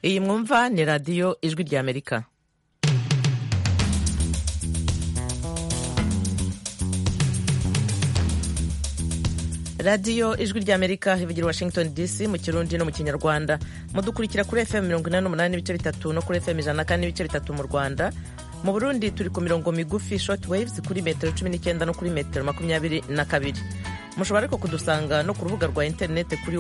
iyi mwumva ni radiyo ijwi ry'Amerika. radiyo ijwi ry'Amerika ivugira Washington DC mu Kirundi no mu Kinyarwanda. Mudukurikira kuri FM 88 n'ibice bitatu no kuri FM 104 n'ibice bitatu mu Rwanda. Mu Burundi turi ku mirongo migufi short waves kuri metero 19 no kuri metero 22. Mushobora ariko kudusanga no ku rubuga rwa interinete kuri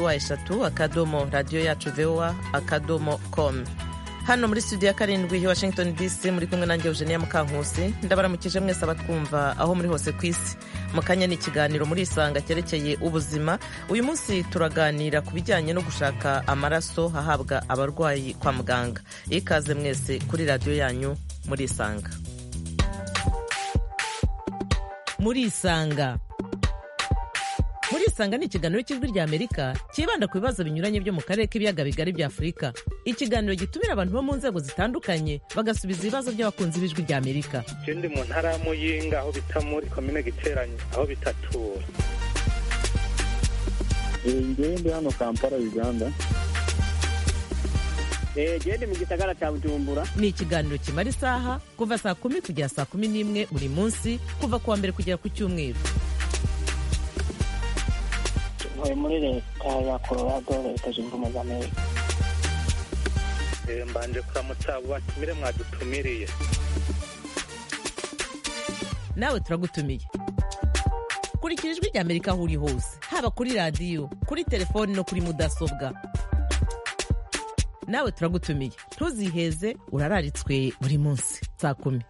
wa3.radio-yacu-voa.com. Hano muri studio ya karindwi Washington DC muri kumwe nanjye Eugenia Mukankusi. Ndabaramukije mwese abatwumva aho muri hose ku isi. Mukanya ni ikiganiro muri Isanga cyerekeye ubuzima. Uyu munsi turaganira ku bijyanye no gushaka amaraso hahabwa abarwayi kwa muganga. Ikaze mwese kuri radio yanyu muri Isanga. Muri Isanga ni ikiganiro cy'ijwi ry'Amerika kibanda ku bibazo binyuranye byo mu karere k'ibiyaga bigari bya Afurika. Ikiganiro gitumira abantu bo mu nzego zitandukanye bagasubiza ibibazo by'abakunzi b'ijwi ry'Amerika. Ndi mu ntara ya Muyinga aho bita muri komine Giteranye aho bitatura. Ndi hano Kampala Uganda. Ndi mu gisagara cya Bujumbura. Ni ikiganiro kimara isaha kuva saa 10 kugera saa 11 buri munsi kuva kuwa mbere kugera ku cyumweru. Muri leta ya Colorado leta zunze ubumwe za Amerika. Mbanje kuramutsa batumire mwadutumiriye. Nawe turagutumiye. Kurikira ijwi ry'Amerika aho uri hose, haba kuri radio, kuri telefoni no kuri mudasobwa. Nawe turagutumiye. Ntuziheze, urararitswe buri munsi saa 10.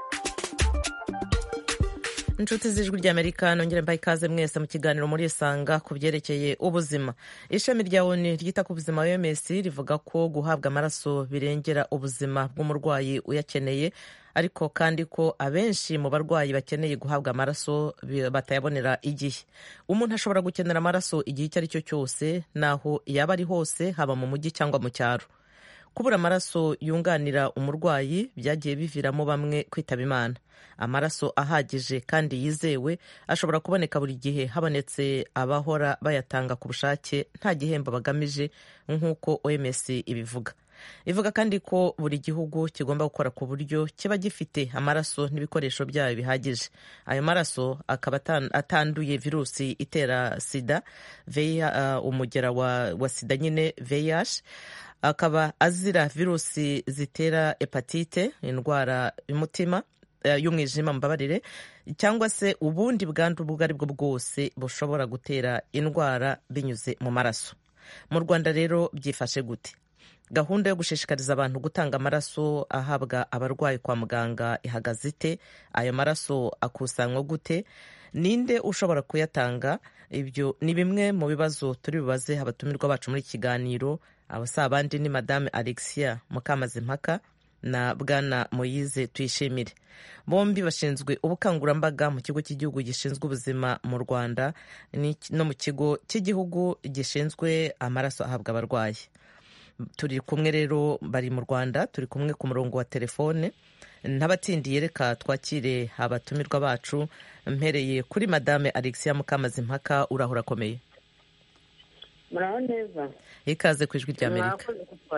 Inshuti z'ijwi ry'Amerika nongere mbaye ikaze mwese mu kiganiro muri Isanga ku byerekeye ubuzima. Ishami rya ONU ryita ku buzima OMS rivuga ko guhabwa amaraso birengera ubuzima bw'umurwayi uyakeneye, ariko kandi ko abenshi mu barwayi bakeneye guhabwa amaraso batayabonera igihe. Umuntu ashobora gukenera amaraso igihe icyo ari cyo cyose, naho yaba ari hose, haba mu mujyi cyangwa mu cyaro. Kubura amaraso yunganira umurwayi byagiye biviramo bamwe kwitaba Imana. Amaraso ahagije kandi yizewe ashobora kuboneka buri gihe habonetse abahora bayatanga ku bushake nta gihembo bagamije, nk'uko OMS ibivuga. Ivuga kandi ko buri gihugu kigomba gukora ku buryo kiba gifite amaraso n'ibikoresho byayo bihagije. Ayo maraso akaba atanduye virusi itera sida, umugera wa sida nyine VIH, akaba azira virusi zitera hepatite, indwara y'umutima y'umwijima mbabarire, cyangwa se ubundi bwandu ubwo ari bwo bwose bushobora gutera indwara binyuze mu maraso. Mu Rwanda rero byifashe gute? Gahunda yo gushishikariza abantu gutanga amaraso ahabwa abarwayi kwa muganga ihagaze ite? Ayo maraso akusanywa gute? Ninde ushobora kuyatanga? Ibyo ni bimwe mu bibazo turi bubaze abatumirwa bacu muri kiganiro. Abasa abandi ni Madame Alexia Mukamazimpaka na Bwana Moise Tuyishimire. Bombi bashinzwe ubukangurambaga mu kigo cy'igihugu gishinzwe ubuzima mu Rwanda no mu kigo cy'igihugu gishinzwe amaraso ahabwa abarwayi. Turi kumwe rero, bari mu Rwanda, turi kumwe ku murongo wa telefone. Ntabatindiye reka twakire abatumirwa bacu, mpereye kuri Madame Alexia Mukamazimpaka. Urahura akomeye? Muraho neza. Ikaze ku ijwi ry'Amerika.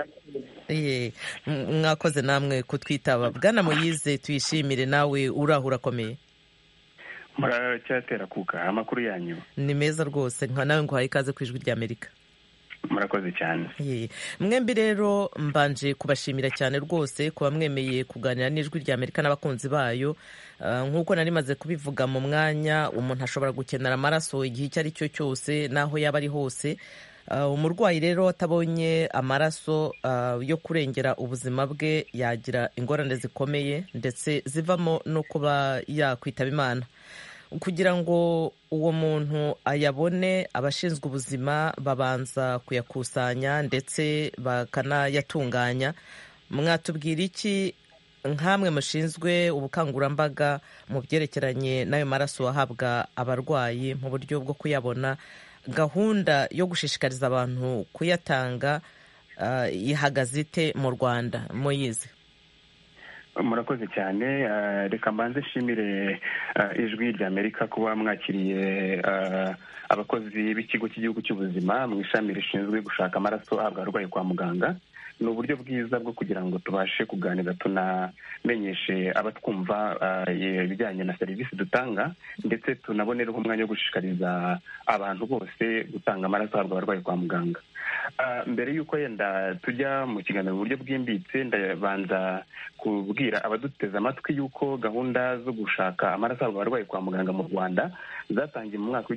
Mwakoze namwe kutwitaba. Bwana Moise Tuyishimire, nawe urahura akomeye? Muracyatera kuka amakuru yanyu? Ni meza rwose. Nawe nguhaye ikaze ku ijwi ry'Amerika. Murakoze cyane. Mwembi rero mbanje kubashimira cyane rwose kuba mwemeye kuganira n'ijwi ry'Amerika n'abakunzi bayo. Nk'uko nari maze kubivuga mu mwanya, umuntu ashobora gukenera amaraso igihe icyo ari cyo cyose naho yaba ari hose. Umurwayi rero atabonye amaraso yo kurengera ubuzima bwe yagira ingorane zikomeye ndetse zivamo no kuba yakwitaba Imana. Kugira ngo uwo muntu ayabone, abashinzwe ubuzima babanza kuyakusanya ndetse bakanayatunganya. Mwatubwira iki nkamwe mushinzwe ubukangurambaga mu byerekeranye n'ayo maraso ahabwa abarwayi mu buryo bwo kuyabona? Gahunda yo gushishikariza abantu kuyatanga ihagaze ite mu Rwanda? Moise. murakoze cyane. Reka mbanze nshimire ijwi ry'Amerika kuba mwakiriye abakozi b'ikigo cy'igihugu cy'ubuzima mu ishami rishinzwe gushaka amaraso ahabwa abarwayi kwa muganga. Ni uburyo bwiza bwo kugira ngo tubashe kuganira tunamenyeshe abatwumva ibijyanye na serivisi dutanga, ndetse tunabonereho umwanya wo gushishikariza abantu bose gutanga amaraso ahabwa abarwayi kwa muganga. Mbere y'uko yenda tujya mu kiganiro mu buryo bwimbitse, ndabanza kubwira abaduteze amatwi y'uko gahunda zo gushaka amaraso ahabwa abarwayi kwa muganga mu Rwanda zatangiye mu mwaka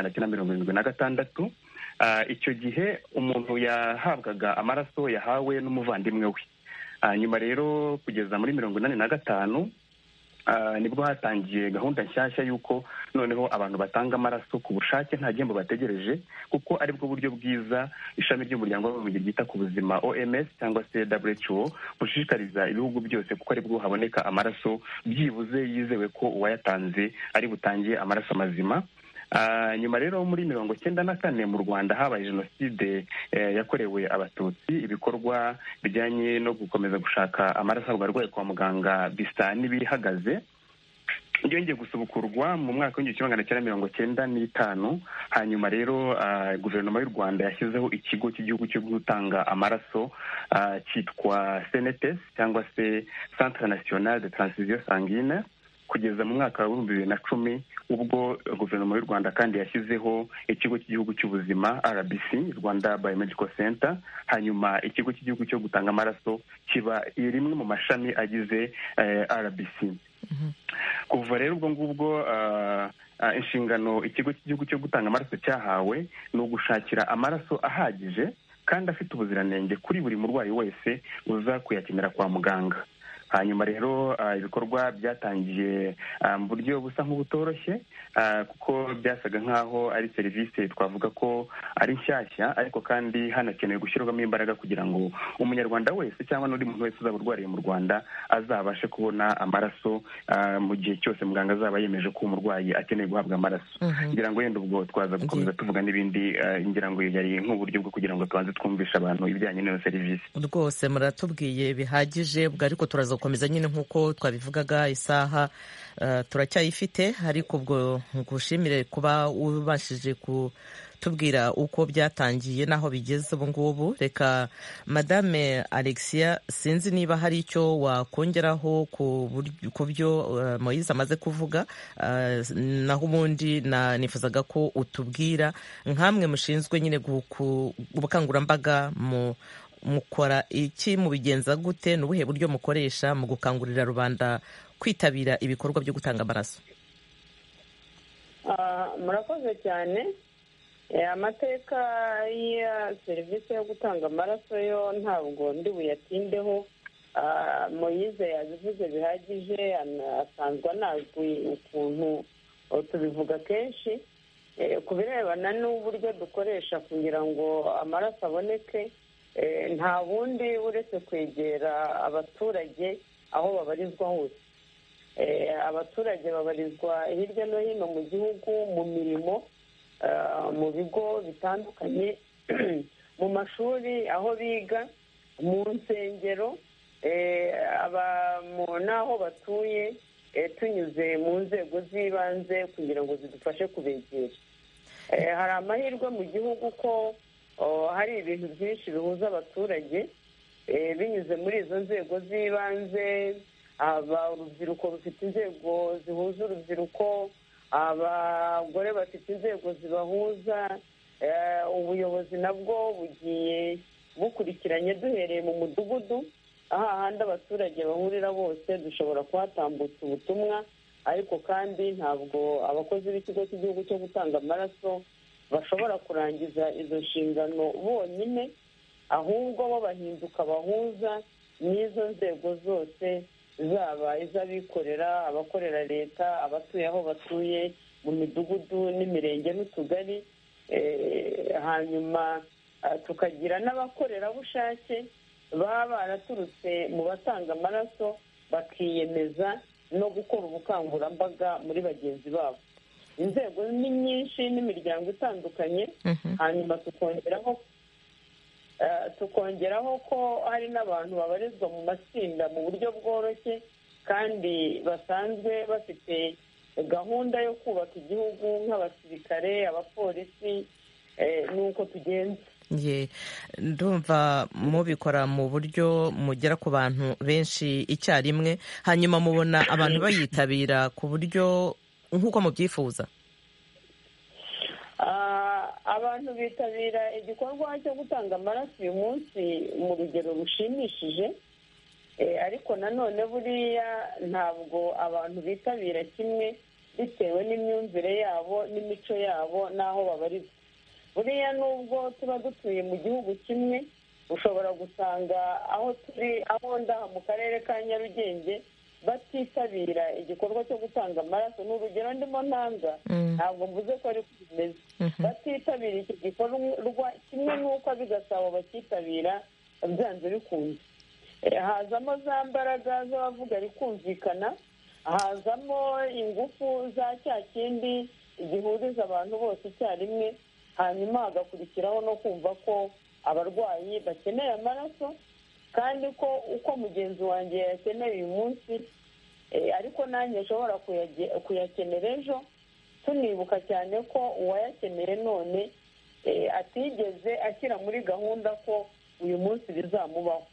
w'1976. Icyo gihe umuntu yahabwaga amaraso yahawe n'umuvandimwe we. Nyuma rero kugeza muri 1985 nibwo hatangiye gahunda nshyashya y'uko noneho abantu batanga amaraso ku bushake nta gihembo bategereje, kuko aribwo buryo bwiza ishami ry'umuryango w'abibumbye ryita ku buzima OMS cyangwa se WHO bushishikariza ibihugu byose, kuko aribwo haboneka amaraso byibuze yizewe ko uwayatanze ari butangiye amaraso mazima. Nyuma rero muri 1994 mu Rwanda habaye jenoside yakorewe abatutsi. Ibikorwa bijyanye no gukomeza gushaka amaraso abarwayi kwa muganga bisa n'ibihagaze. Byongeye gusubukurwa mu mwaka w'1995. Hanyuma rero guverinoma y'u Rwanda yashyizeho ikigo cy'igihugu cyo gutanga amaraso cyitwa CNTS cyangwa se Centre National de Transfusion Sanguine, kugeza mu mwaka wa 2010 ubwo guverinoma y'u Rwanda kandi yashyizeho ikigo cy'igihugu cy'ubuzima RBC, Rwanda Biomedical Center. Hanyuma ikigo cy'igihugu cyo gutanga amaraso kiba rimwe mu mashami agize RBC. Kuva rero ubwo ngubwo inshingano ikigo cy'igihugu cyo gutanga amaraso cyahawe ni ugushakira amaraso ahagije kandi afite ubuziranenge kuri buri murwayi wese uza kuyakenera kwa muganga. Hanyuma rero ibikorwa byatangiye mu buryo busa nk'ubutoroshye, kuko byasaga nk'aho ari serivisi twavuga ko ari nshyashya, ariko kandi hanakenewe gushyirwamo imbaraga kugira ngo umunyarwanda wese cyangwa n'undi muntu wese uzaba urwariye mu Rwanda azabashe kubona amaraso mu gihe cyose muganga azaba yemeje ko umurwayi akeneye guhabwa amaraso. Ngira ngo yenda ubwo twaza gukomeza tuvuga n'ibindi, ngira ngo yari nk'uburyo bwo kugira ngo tubanze twumvishe abantu ibijyanye n'iyo serivisi. Rwose muratubwiye bihagije, ubwo ariko turaza gukomeza nyine nk'uko twabivugaga. Isaha turacyayifite, ariko ubwo ngushimire kuba ubashije kutubwira uko byatangiye n'aho bigeze ubu ngubu. Reka Madame Alexia, sinzi niba hari icyo wakongeraho ku byo Moise amaze kuvuga, naho ubundi nifuzaga ko utubwira nkamwe mushinzwe nyine ubukangurambaga mukora iki, mubigenza gute, ni ubuhe buryo mukoresha mu gukangurira rubanda kwitabira ibikorwa byo gutanga amaraso? Murakoze cyane. Amateka ya serivisi yo gutanga amaraso yo ntabwo ndi buyatindeho. Moise yabivuze bihagije, asanzwe anazwi ukuntu tubivuga kenshi. Ku birebana n'uburyo dukoresha kugira ngo amaraso aboneke, nta bundi uretse kwegera abaturage aho babarizwa hose. Abaturage babarizwa hirya no hino mu gihugu, mu mirimo, mu bigo bitandukanye, mu mashuri aho biga, mu nsengero, n'aho batuye, tunyuze mu nzego z'ibanze kugira ngo zidufashe kubegera. Hari amahirwe mu gihugu ko hari ibintu byinshi bihuza abaturage binyuze muri izo nzego z'ibanze. Urubyiruko rufite inzego zihuza urubyiruko, abagore bafite inzego zibahuza, ubuyobozi nabwo bugiye bukurikiranye duhereye mu mudugudu, ahandi abaturage bahurira bose dushobora kuhatambutsa ubutumwa. Ariko kandi ntabwo abakozi b'ikigo cy'igihugu cyo gutanga amaraso bashobora kurangiza izo nshingano bonyine, ahubwo bo bahinduka bahuza n'izo nzego zose, zaba iz'abikorera, abakorera leta, abatuye aho batuye mu midugudu n'imirenge n'utugari. Hanyuma tukagira n'abakorerabushake baba baraturutse mu batanga amaraso bakiyemeza no gukora ubukangurambaga muri bagenzi babo. Inzego ni nyinshi n'imiryango itandukanye. Hanyuma tukongeraho tukongeraho ko hari n'abantu babarizwa mu matsinda mu buryo bworoshye kandi basanzwe bafite gahunda yo kubaka igihugu nk'abasirikare, abapolisi, nuko tugenza. Ndumva mubikora mu buryo mugera ku bantu benshi icyarimwe, hanyuma mubona abantu bayitabira ku buryo nk'uko mubyifuza? Abantu bitabira igikorwa cyo gutanga amaraso uyu munsi mu rugero rushimishije, ariko nanone buriya ntabwo abantu bitabira kimwe bitewe n'imyumvire yabo n'imico yabo n'aho babarizwa. Buriya nubwo tuba dutuye mu gihugu kimwe, ushobora gusanga aho turi, aho ndaha mu karere ka Nyarugenge batitabira igikorwa cyo gutanga amaraso. Ni urugero ndimo ntanga, ntabwo mvuze ko ariko bimeze. Batitabira iki gikorwa kimwe n'uko ab'i Gasabo bakitabira byanze bikunze. Hazamo za mbaraga z'abavuga rikumvikana, hazamo ingufu za cya kindi gihuriza abantu bose icyarimwe, hanyuma hagakurikiraho no kumva ko abarwayi bakeneye amaraso kandi ko uko mugenzi wanjye yakeneye uyu munsi ariko nanjye nshobora kuyakenera ejo, tunibuka cyane ko uwayakeneye none atigeze ashyira muri gahunda ko uyu munsi bizamubaho.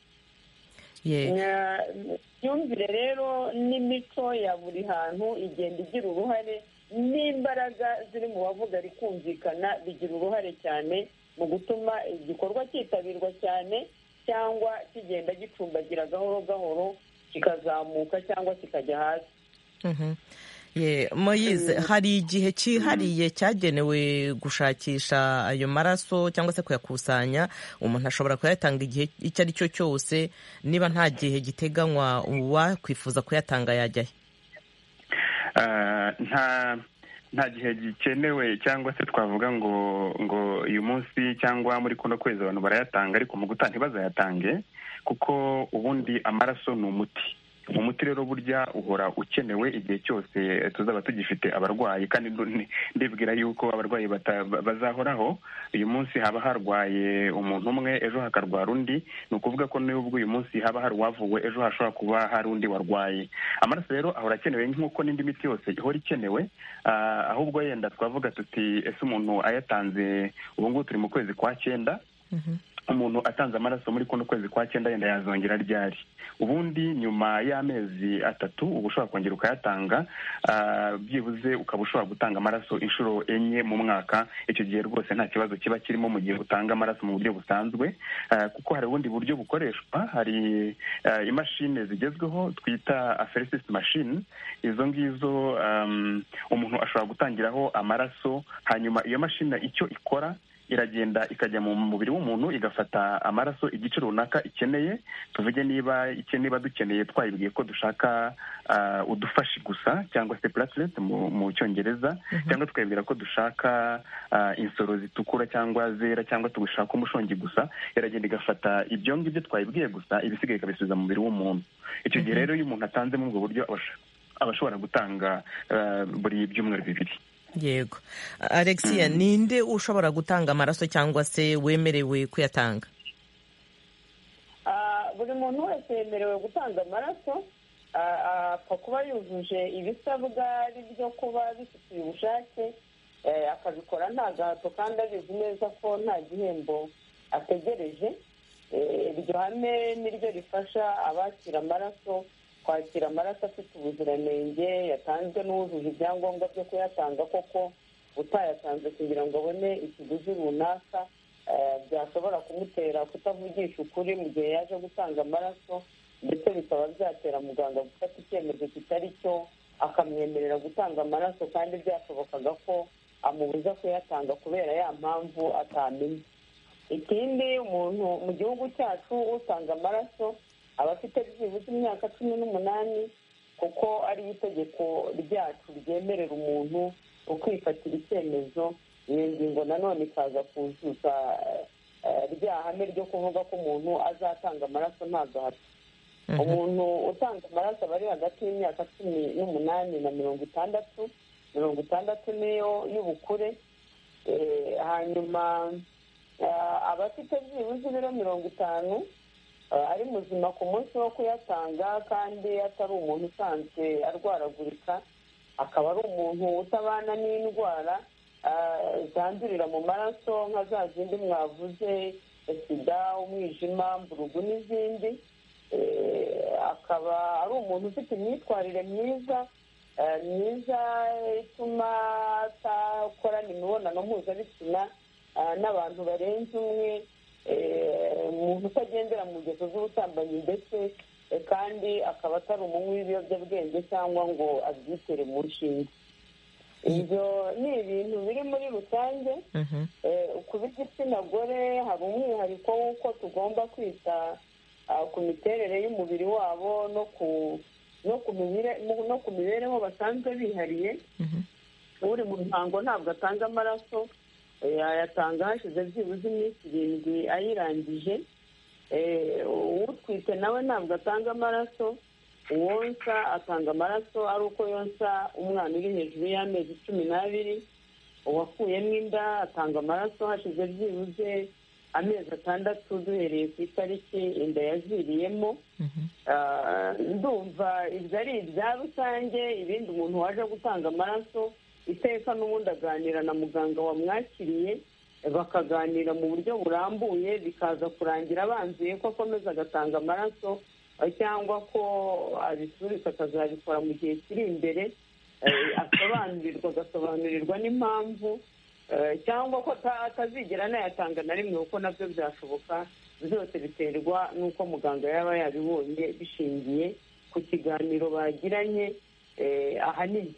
Imyumvire rero n'imico ya buri hantu igenda igira uruhare, n'imbaraga ziri mu bavuga rikumvikana bigira uruhare cyane mu gutuma igikorwa cyitabirwa cyane cyangwa kigenda gicumbagira gahoro gahoro kikazamuka cyangwa kikajya hasi. Moyize, hari igihe cyihariye cyagenewe gushakisha ayo maraso cyangwa se kuyakusanya? Umuntu ashobora kuyatanga igihe icyo ari cyo cyose? Niba nta gihe giteganywa uwakwifuza kuyatanga yajyahe? Nta gihe gikenewe cyangwa se twavuga ngo uyu munsi cyangwa muri kuno kwezi abantu barayatanga, ariko mu gutaha ntibazayatange kuko ubundi amaraso ni umuti rero burya uhora ukenewe igihe cyose tuzaba tugifite abarwayi, kandi ndibwira yuko abarwayi bazahoraho. Uyu munsi haba harwaye umuntu umwe, ejo hakarwara undi. Ni ukuvuga ko n'ubwo uyu munsi haba hari uwavuwe, ejo hashobora kuba hari undi warwaye. Amaraso rero ahora akenewe nk'uko n'indi miti yose ihora ikenewe, ahubwo yenda twavuga tuti ese umuntu ayatanze, ubu ngubu turi mu kwezi kwa 9, umuntu atanze amaraso muri kuno kwezi kwa 9 yenda yazongera ryari? Ubundi nyuma y'amezi 3 uba ushobora kongera ukayatanga, byibuze ukaba ushobora gutanga amaraso inshuro 4 mu mwaka. Icyo gihe rwose nta kibazo kiba kirimo mu gihe utanga amaraso mu buryo busanzwe, kuko hari ubundi buryo bukoreshwa. Hari imashini zigezweho twita apheresis machine. Izo ngizo umuntu ashobora gutangiraho amaraso, hanyuma iyo mashini icyo ikora iragenda ikajya mu mubiri w'umuntu igafata amaraso igice runaka ikeneye. Tuvuge niba dukeneye, twayibwiye ko dushaka udufashi gusa cyangwa se platelet mu cyongereza, cyangwa tukabwira ko dushaka insoro zitukura cyangwa zera, cyangwa tugashaka umushongi gusa, iragenda igafata ibyo ngibyo twayibwiye gusa, ibisigaye ikabisubiza mu mubiri w'umuntu. Icyo gihe rero iyo umuntu atanze muri ubwo buryo aba ashobora gutanga buri byumweru 2. Yego. Alexia, ninde ushobora gutanga amaraso cyangwa se wemerewe kuyatanga? Buri muntu wese yemerewe gutanga amaraso, apfa kuba yujuje ibisabwa ari byo kuba bifitiye ubushake, akabikora nta gahato kandi abizi neza ko nta gihembo ategereje. Iryo hame niryo rifasha abakira amaraso kwakira amaraso afite ubuziranenge, yatanzwe n'uwujuje ibyangombwa byo kuyatanga koko. Utayatanze kugira ngo abone ikiguzi runaka byashobora kumutera kutavugisha ukuri mu gihe yaje gutanga amaraso, ndetse bikaba byatera muganga gufata icyemezo kitari cyo, akamwemerera gutanga amaraso kandi byashobokaga ko amubuza kuyatanga kubera ya mpamvu atamenye. Ikindi, umuntu mu gihugu cyacu utanga amaraso aba afite byibuze imyaka 18, kuko ari itegeko ryacu ryemerera umuntu ukwifatira icyemezo. Iyo ngingo nanone ikaza kuzuza rya hame ryo kuvuga ko umuntu azatanga amaraso nta gahato. Umuntu utanga amaraso aba ari hagati y'imyaka 18 na 60 niyo y'ubukure. Hanyuma aba afite byibuze ibiro 50 ari muzima ku munsi wo kuyatanga kandi atari umuntu usanzwe arwaragurika, akaba ari umuntu utabana n'indwara zandurira mu maraso nka za zindi mwavuze, sida, umwijima, mburugu n'izindi. Akaba ari umuntu ufite imyitwarire myiza ituma atakorana imibonano mpuzabitsina n'abantu barenze umwe, umuntu utagendera mu ngeso z'ubusambanyi ndetse kandi akaba atari umunywi w'ibiyobyabwenge cyangwa ngo abyitere mu nshinge. ibyo ni ibintu biri muri rusange. ku b'igitsina gore hari umwihariko w'uko tugomba kwita ku miterere y'umubiri wabo no ku mibereho basanzwe bihariye. uri mu mihango ntabwo atanga amaraso, yayatanga hashize byibuze iminsi 7 ayirangije. utwite nawe ntabwo atanga amaraso, uwonsa atanga amaraso ari uko yonsa umwana uri hejuru y'amezi 12. uwakuyemo inda atanga amaraso hashize byibuze amezi 6 duhereye ku itariki inda yaziriyemo. ndumva ibyo ari ibya rusange. ibindi umuntu waje gutanga amaraso iteka n'ubundi aganira na muganga wamwakiriye, bakaganira mu buryo burambuye, bikaza kurangira abanzuye ko akomeza agatanga amaraso cyangwa ko abisubika akazabikora mu gihe kiri imbere, agasobanurirwa n'impamvu, cyangwa ko atazigera anayatanga na rimwe, kuko nabyo byashoboka. byose biterwa n'uko muganga yaba yabibonye bishingiye ku kiganiro bagiranye ahanini.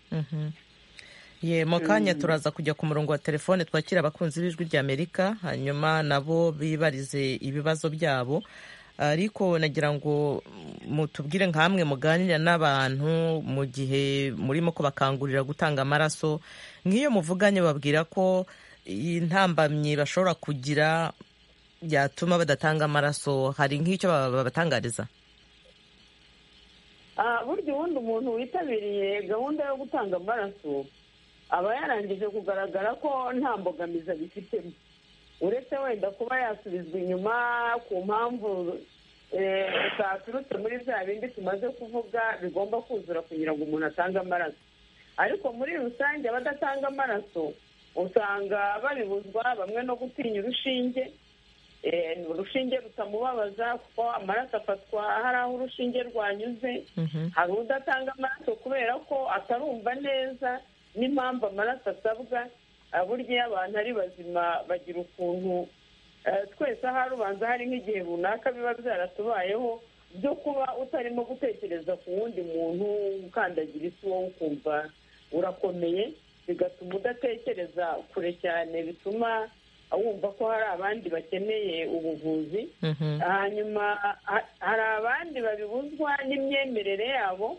mu kanya turaza kujya ku murongo wa telefone twakira abakunzi b'ijwi ry'Amerika, hanyuma nabo bibarize ibibazo byabo. ariko nagira ngo mutubwire nk'amwe muganira n'abantu mu gihe murimo kubakangurira gutanga amaraso, nk'iyo muvuganye babwira ko intambamyi bashobora kugira byatuma badatanga amaraso, hari nk'icyo babatangariza? burya ubundi umuntu witabiriye gahunda yo gutanga amaraso aba yarangije kugaragara ko nta mbogamizi abifitemo, uretse wenda kuba yasubizwa inyuma ku mpamvu zaturutse muri bya bindi tumaze kuvuga bigomba kuzura kugira ngo umuntu atange amaraso. ariko muri rusange abadatanga amaraso usanga babibuzwa bamwe no gutinya urushinge. urushinge rutamubabaza kuko amaraso afatwa hari aho urushinge rwanyuze. hari udatanga amaraso kubera ko atarumva neza n'impamvu amaraso asabwa. burya iyo abantu ari bazima bagira ukuntu twese ahari ubanza hari nk'igihe runaka biba byaratubayeho byo kuba utarimo gutekereza ku wundi muntu, ukandagira isi wowe ukumva urakomeye, bigatuma udatekereza kure cyane, bituma wumva ko hari abandi bakeneye ubuvuzi. hanyuma hari abandi babibuzwa n'imyemerere yabo.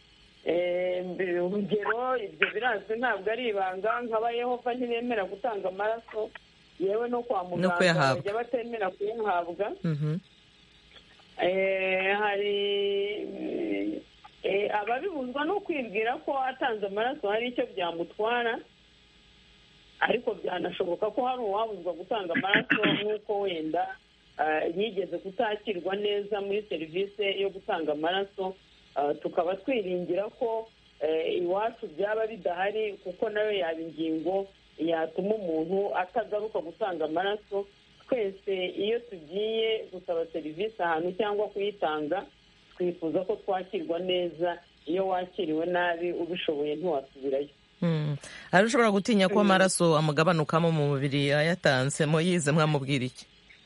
urugero ibyo birazwi ntabwo ari ibanga, nk'abayehova ntibemera gutanga amaraso, yewe no kwa muganga bajya batemera kuyahabwa. hari ababibuzwa no kwibwira ko atanze amaraso hari icyo byamutwara, ariko byanashoboka ko hari uwabuzwa gutanga amaraso nk'uko wenda yigeze kutakirwa neza muri serivisi yo gutanga amaraso. tukaba twiringira ko iwacu byaba bidahari, kuko nayo yaba ingingo yatuma umuntu atagaruka gutanga amaraso. twese iyo tugiye gusaba serivisi ahantu cyangwa kuyitanga twifuza ko twakirwa neza. iyo wakiriwe nabi ubishoboye ntiwasubirayo. hari ushobora gutinya ko amaraso amugabanukamo mu mubiri ayatanze, yize mwamubwira iki?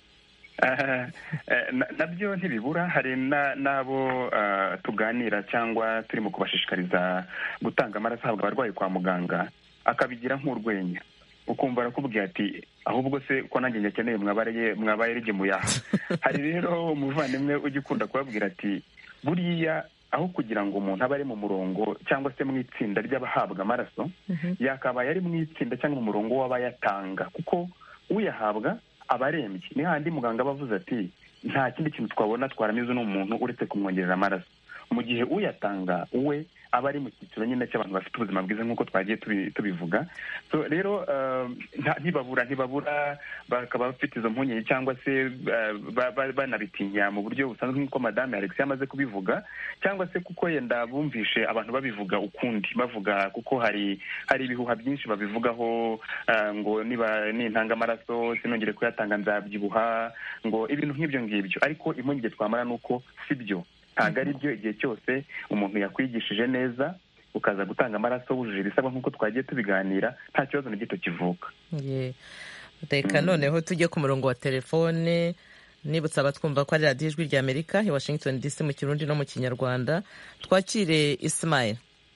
nabyo ntibibura. hari n'abo tuganira cyangwa turimo kubashishikariza gutanga amaraso ahabwa abarwayi kwa muganga, akabigira nk'urwenya, ukumva arakubwira ati ahubwo se ko nanjye nyakeneye mwabaye rigemuye aha. hari rero umuvandimwe ugikunda kubabwira ati buriya aho kugira ngo umuntu abe ari mu murongo cyangwa se mu itsinda ry'abahabwa amaraso, yakabaye ari mu itsinda cyangwa mu murongo w'abayatanga, kuko uyahabwa aba arembye. ni handi muganga aba avuze ati nta kindi kintu twabona twaramize n'umuntu uretse kumwongerera amaraso, mu gihe uyatanga we aba ari mu cyiciro nyine cy'abantu bafite ubuzima bwiza nk'uko twagiye tubivuga. So rero ntibabura bakaba bafite izo mpungenge cyangwa se banabitinya mu buryo busanzwe nk'uko madame Alex yamaze kubivuga, cyangwa se kuko yenda bumvishe abantu babivuga ukundi, bavuga kuko hari ibihuha byinshi babivugaho, ngo niba nintanga amaraso sinongere kuyatanga nzabyibuha, ngo ibintu nk'ibyo ngibyo. Ariko impungenge twamara ni uko si byo, ntabwo ari byo. Igihe cyose umuntu yakwigishije neza ukaza gutanga amaraso wujuje ibisabwa nk'uko twagiye tubiganira, nta kibazo na gito kivuka. Reka noneho tujye ku murongo wa telefone. Nibutsa abatwumva ko ari radiyo ijwi rya Amerika i Washington DC mu Kirundi no mu Kinyarwanda. Twakire Ismail.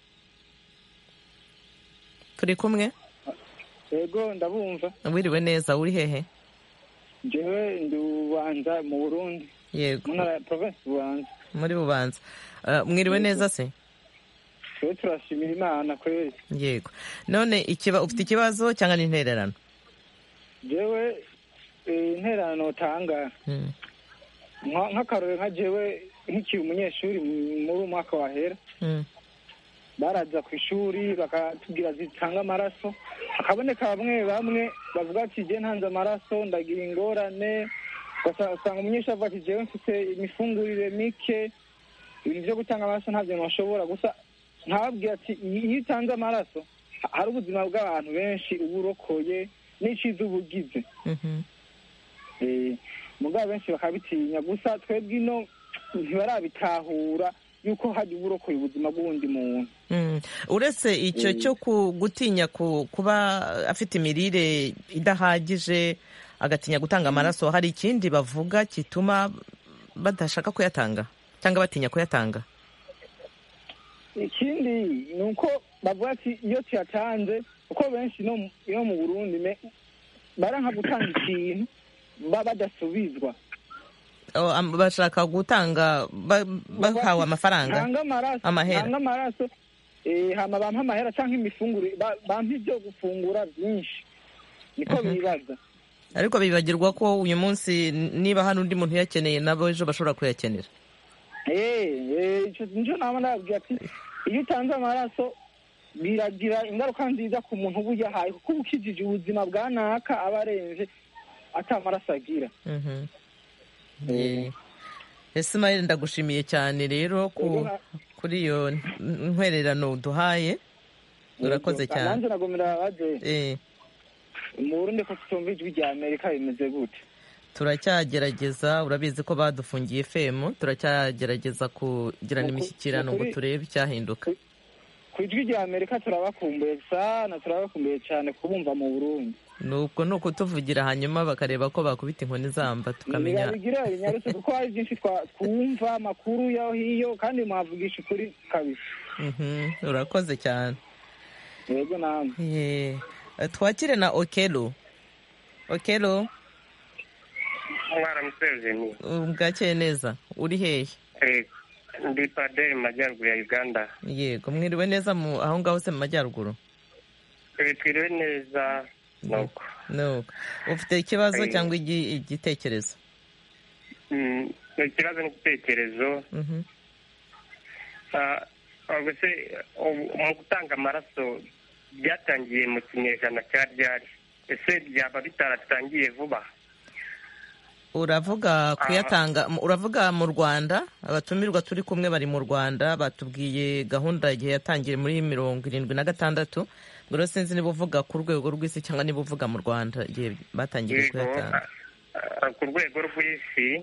Turi kumwe? Yego, ndabumva. Wiriwe neza, uri hehe? Jewe ndi Bubanza mu Burundi. Yego. Mu ntara ya province Bubanza. Muri Bubanza. Mwiriwe neza se? Twe turashimira Imana kweli. Yego. None ufite ikibazo cyangwa n'intererano? Jewe intererano tanga. Nk'akarore nka jewe nk'ikiri umunyeshuri muri umwaka wahera. Baraza ku ishuri bakatubwira zitanga amaraso, hakaboneka bamwe bavuga ati je ntanze amaraso ndagira ingorane, ugasanga umunyeshuri avuga ati jewe mfite imifungurire mike, ibintu byo gutanga amaraso ntabyo ntashobora. Gusa ntababwira ati iyo utanze amaraso hari ubuzima bw'abantu benshi uba urokoye n'iciza uba ugize. Mugabo benshi bakabitinya, gusa twebwe ino ntibarabitahura yuko hari uburokoye ubuzima bw'uwundi muntu. Uretse icyo cyo gutinya kuba afite imirire idahagije agatinya gutanga amaraso, hari ikindi bavuga gituma badashaka kuyatanga cyangwa batinya kuyatanga? Ikindi ni uko bavuga ati iyo tuyatanze, kuko benshi no mu Burundi baranka gutanga ikintu badasubizwa. Bashaka gutanga bahawe amafaranga, amaraso hama bampa amahera cyangwa imifunguro, bampa ibyo gufungura byinshi, niko bibaza. Ariko bibagirwa ko uyu munsi niba hano undi muntu yakeneye nabo ejo bashobora kuyakenera. Nicyo nama nababwira ati iyo utanze amaraso biragira ingaruka nziza ku muntu uba uyahaye, kuko uba ukijije ubuzima bwa naka aba arenze atamaraso agira. Ismail, ndagushimiye cyane rero kuri iyo ntwererano uduhaye, urakoze cyane. Nanjye nagomera baje mu Burundi ko tutumva ijwi rya Amerika bimeze gute? Turacyagerageza, urabizi ko badufungiye FM, turacyagerageza kugirana imishyikirano ngo turebe icyahinduka. Ku ijwi rya Amerika turabakumbuye cyane kubumva mu Burundi. Nubwo ni ukutuvugira hanyuma bakareba ko bakubita inkoni zamba tukamenya. Bigira binyarutse kuko hari byinshi twumva amakuru yaho hiyo, kandi mwavugisha ukuri kabisa. Urakoze cyane. Yego namwe. Twakire na Okelo. Okelo. Mwaramutse. Bwakeye neza. Uri hehe? Ndi Paderi mu majyaruguru ya Uganda. Yego, mwiriwe neza aho ngaho se mu majyaruguru? Twiriwe neza. Nuko ufite ikibazo cyangwa igitekerezo? Ikibazo n'igitekerezo. Mu gutanga amaraso byatangiye mu kinyejana cya ryari? Ese byaba bitaratangiye vuba? Uravuga kuyatanga, uravuga mu Rwanda? Abatumirwa turi kumwe bari mu Rwanda, batubwiye gahunda igihe yatangiye muri 76. Ngo sinzi niba uvuga ku rwego rw'isi cyangwa niba uvuga mu Rwanda igihe batangiye kuyatanga. Ku rwego rw'isi.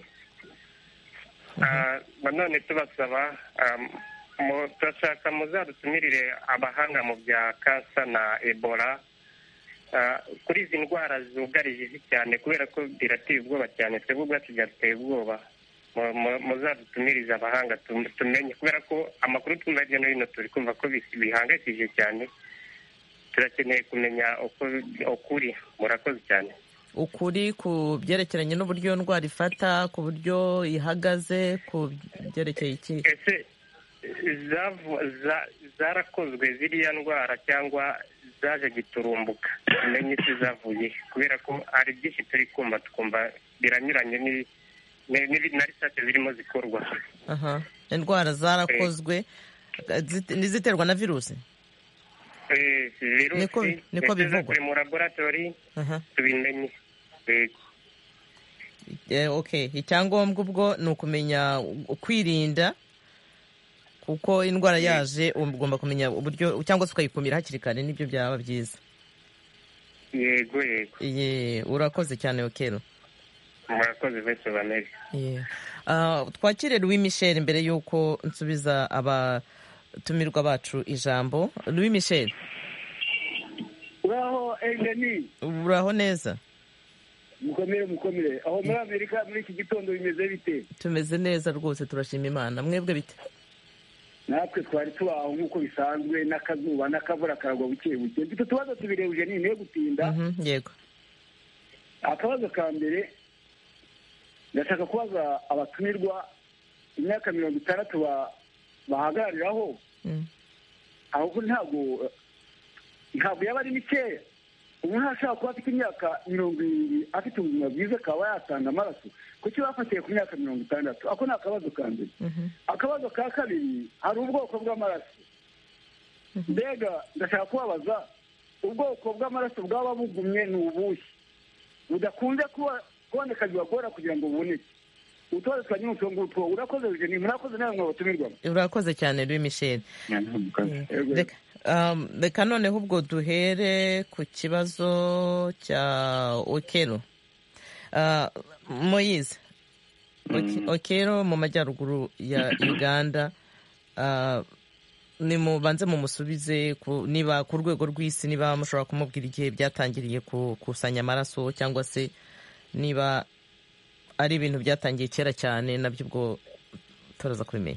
None tubasaba turashaka muzadutumirire abahanga mu bya kansa na Ebola, kuri izi ndwara zugarije isi cyane, kubera ko birateye ubwoba cyane, twebwe ubwacu byaduteye ubwoba. Muzadutumirize abahanga tumenye, kubera ko amakuru twumva hirya no hino turi kumva ko bihangayikishije cyane. Turakeneye kumenya ukuri. Murakoze cyane. Ukuri ku byerekeranye n'uburyo ndwara ifata, ku buryo ihagaze, ku byerekeye iki? Ese zarakozwe ziriya ndwara cyangwa zaje giturumbuka? Tumenye isi zavuye, kubera ko hari byinshi turi kumva tukumva biranyuranye na research zirimo zikorwa. Indwara zarakozwe, n'iziterwa na virusi. Virusi niko bivugwa mu laboratori tubimenye. Okay, icyangombwa ubwo ni ukumenya kwirinda, kuko indwara yaje ugomba kumenya uburyo cyangwa se ukayikumira hakiri kare, nibyo byaba byiza. Yego. Urakoze cyane Okelo. Murakoze Voice of America. Twakire Louis Michel mbere y'uko nsubiza abatumirwa bacu ijambo. Louis Michel. Uraho Eleni? Uraho neza? Mukomere aho muri Amerika muri iki gitondo bimeze bite? Tumeze neza rwose, turashima Imana. Mwebwe bite? Natwe twari tubaho nk'uko bisanzwe, n'akazuba n'akavura karagwa buke buke. Mfite utubazo tubiri Eugenie, niyo gutinda. Yego. Akabazo ka mbere ndashaka kubaza abatumirwa imyaka 60 bahagarariraho, ahubwo ntabwo yaba ari mikeya. Umuntu ashaka kuba afite imyaka 20 afite ubuzima bwiza akaba yatanga amaraso, kuki bafatiye ku myaka 60? Ako ni akabazo ka mbere. Akabazo ka kabiri, hari ubwoko bw'amaraso. Mbega ndashaka kubabaza, ubwoko bw'amaraso bwaba bugumye ni ubuhe budakunze kuboneka bibagora kugira ngo buboneke? Utubazo twa nyine ngutwo. Urakoze Eugenie, murakoze nawe mwabatumirwa. Urakoze cyane Louis Michel. Reka noneho ubwo duhere ku kibazo cya Okelo. Moise, Okelo mu majyaruguru ya Uganda, nimubanze mumusubize niba ku rwego rw'isi, niba mushobora kumubwira igihe byatangiriye gukusanya amaraso, cyangwa se niba ari ibintu byatangiye kera cyane, nabyo ubwo turaza kubimenya.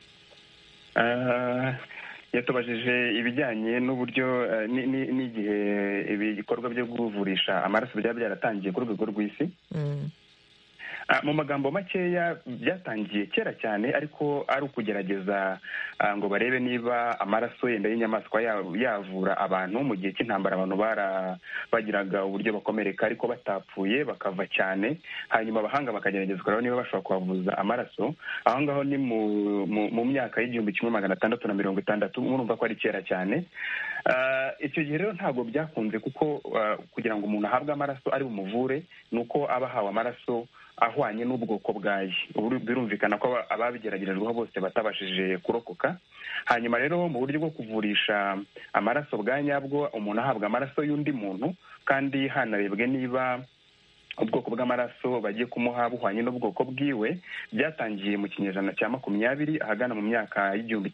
Yatubajije ibijyanye n'uburyo n'igihe ibikorwa byo kuvurisha amaraso byaba byaratangiye ku rwego rw'isi. Mu magambo makeya, byatangiye kera cyane, ariko ari ukugerageza ngo barebe niba amaraso yenda y'inyamaswa yavura abantu mu gihe cy'intambara. Abantu bagiraga uburyo bakomereka ariko batapfuye bakava cyane, hanyuma abahanga bakagerageza kureba niba bashobora kubavuza amaraso. Aho ngaho ni mu myaka y'1660. murumva ko ari kera cyane. Icyo gihe rero ntabwo byakunze, kuko kugira ngo umuntu ahabwe amaraso ari bumuvure ni uko aba ahawe amaraso ahwanye n'ubwoko bwayo. Birumvikana ko ababigeragerejweho bose batabashije kurokoka. Hanyuma rero mu buryo bwo kuvurisha amaraso bwa nyabwo, umuntu ahabwa amaraso y'undi muntu, kandi hanarebwe niba ubwoko bw'amaraso bagiye kumuha buhwanye n'ubwoko bwiwe. Byatangiye mu kinyejana cya 20 ahagana mu myaka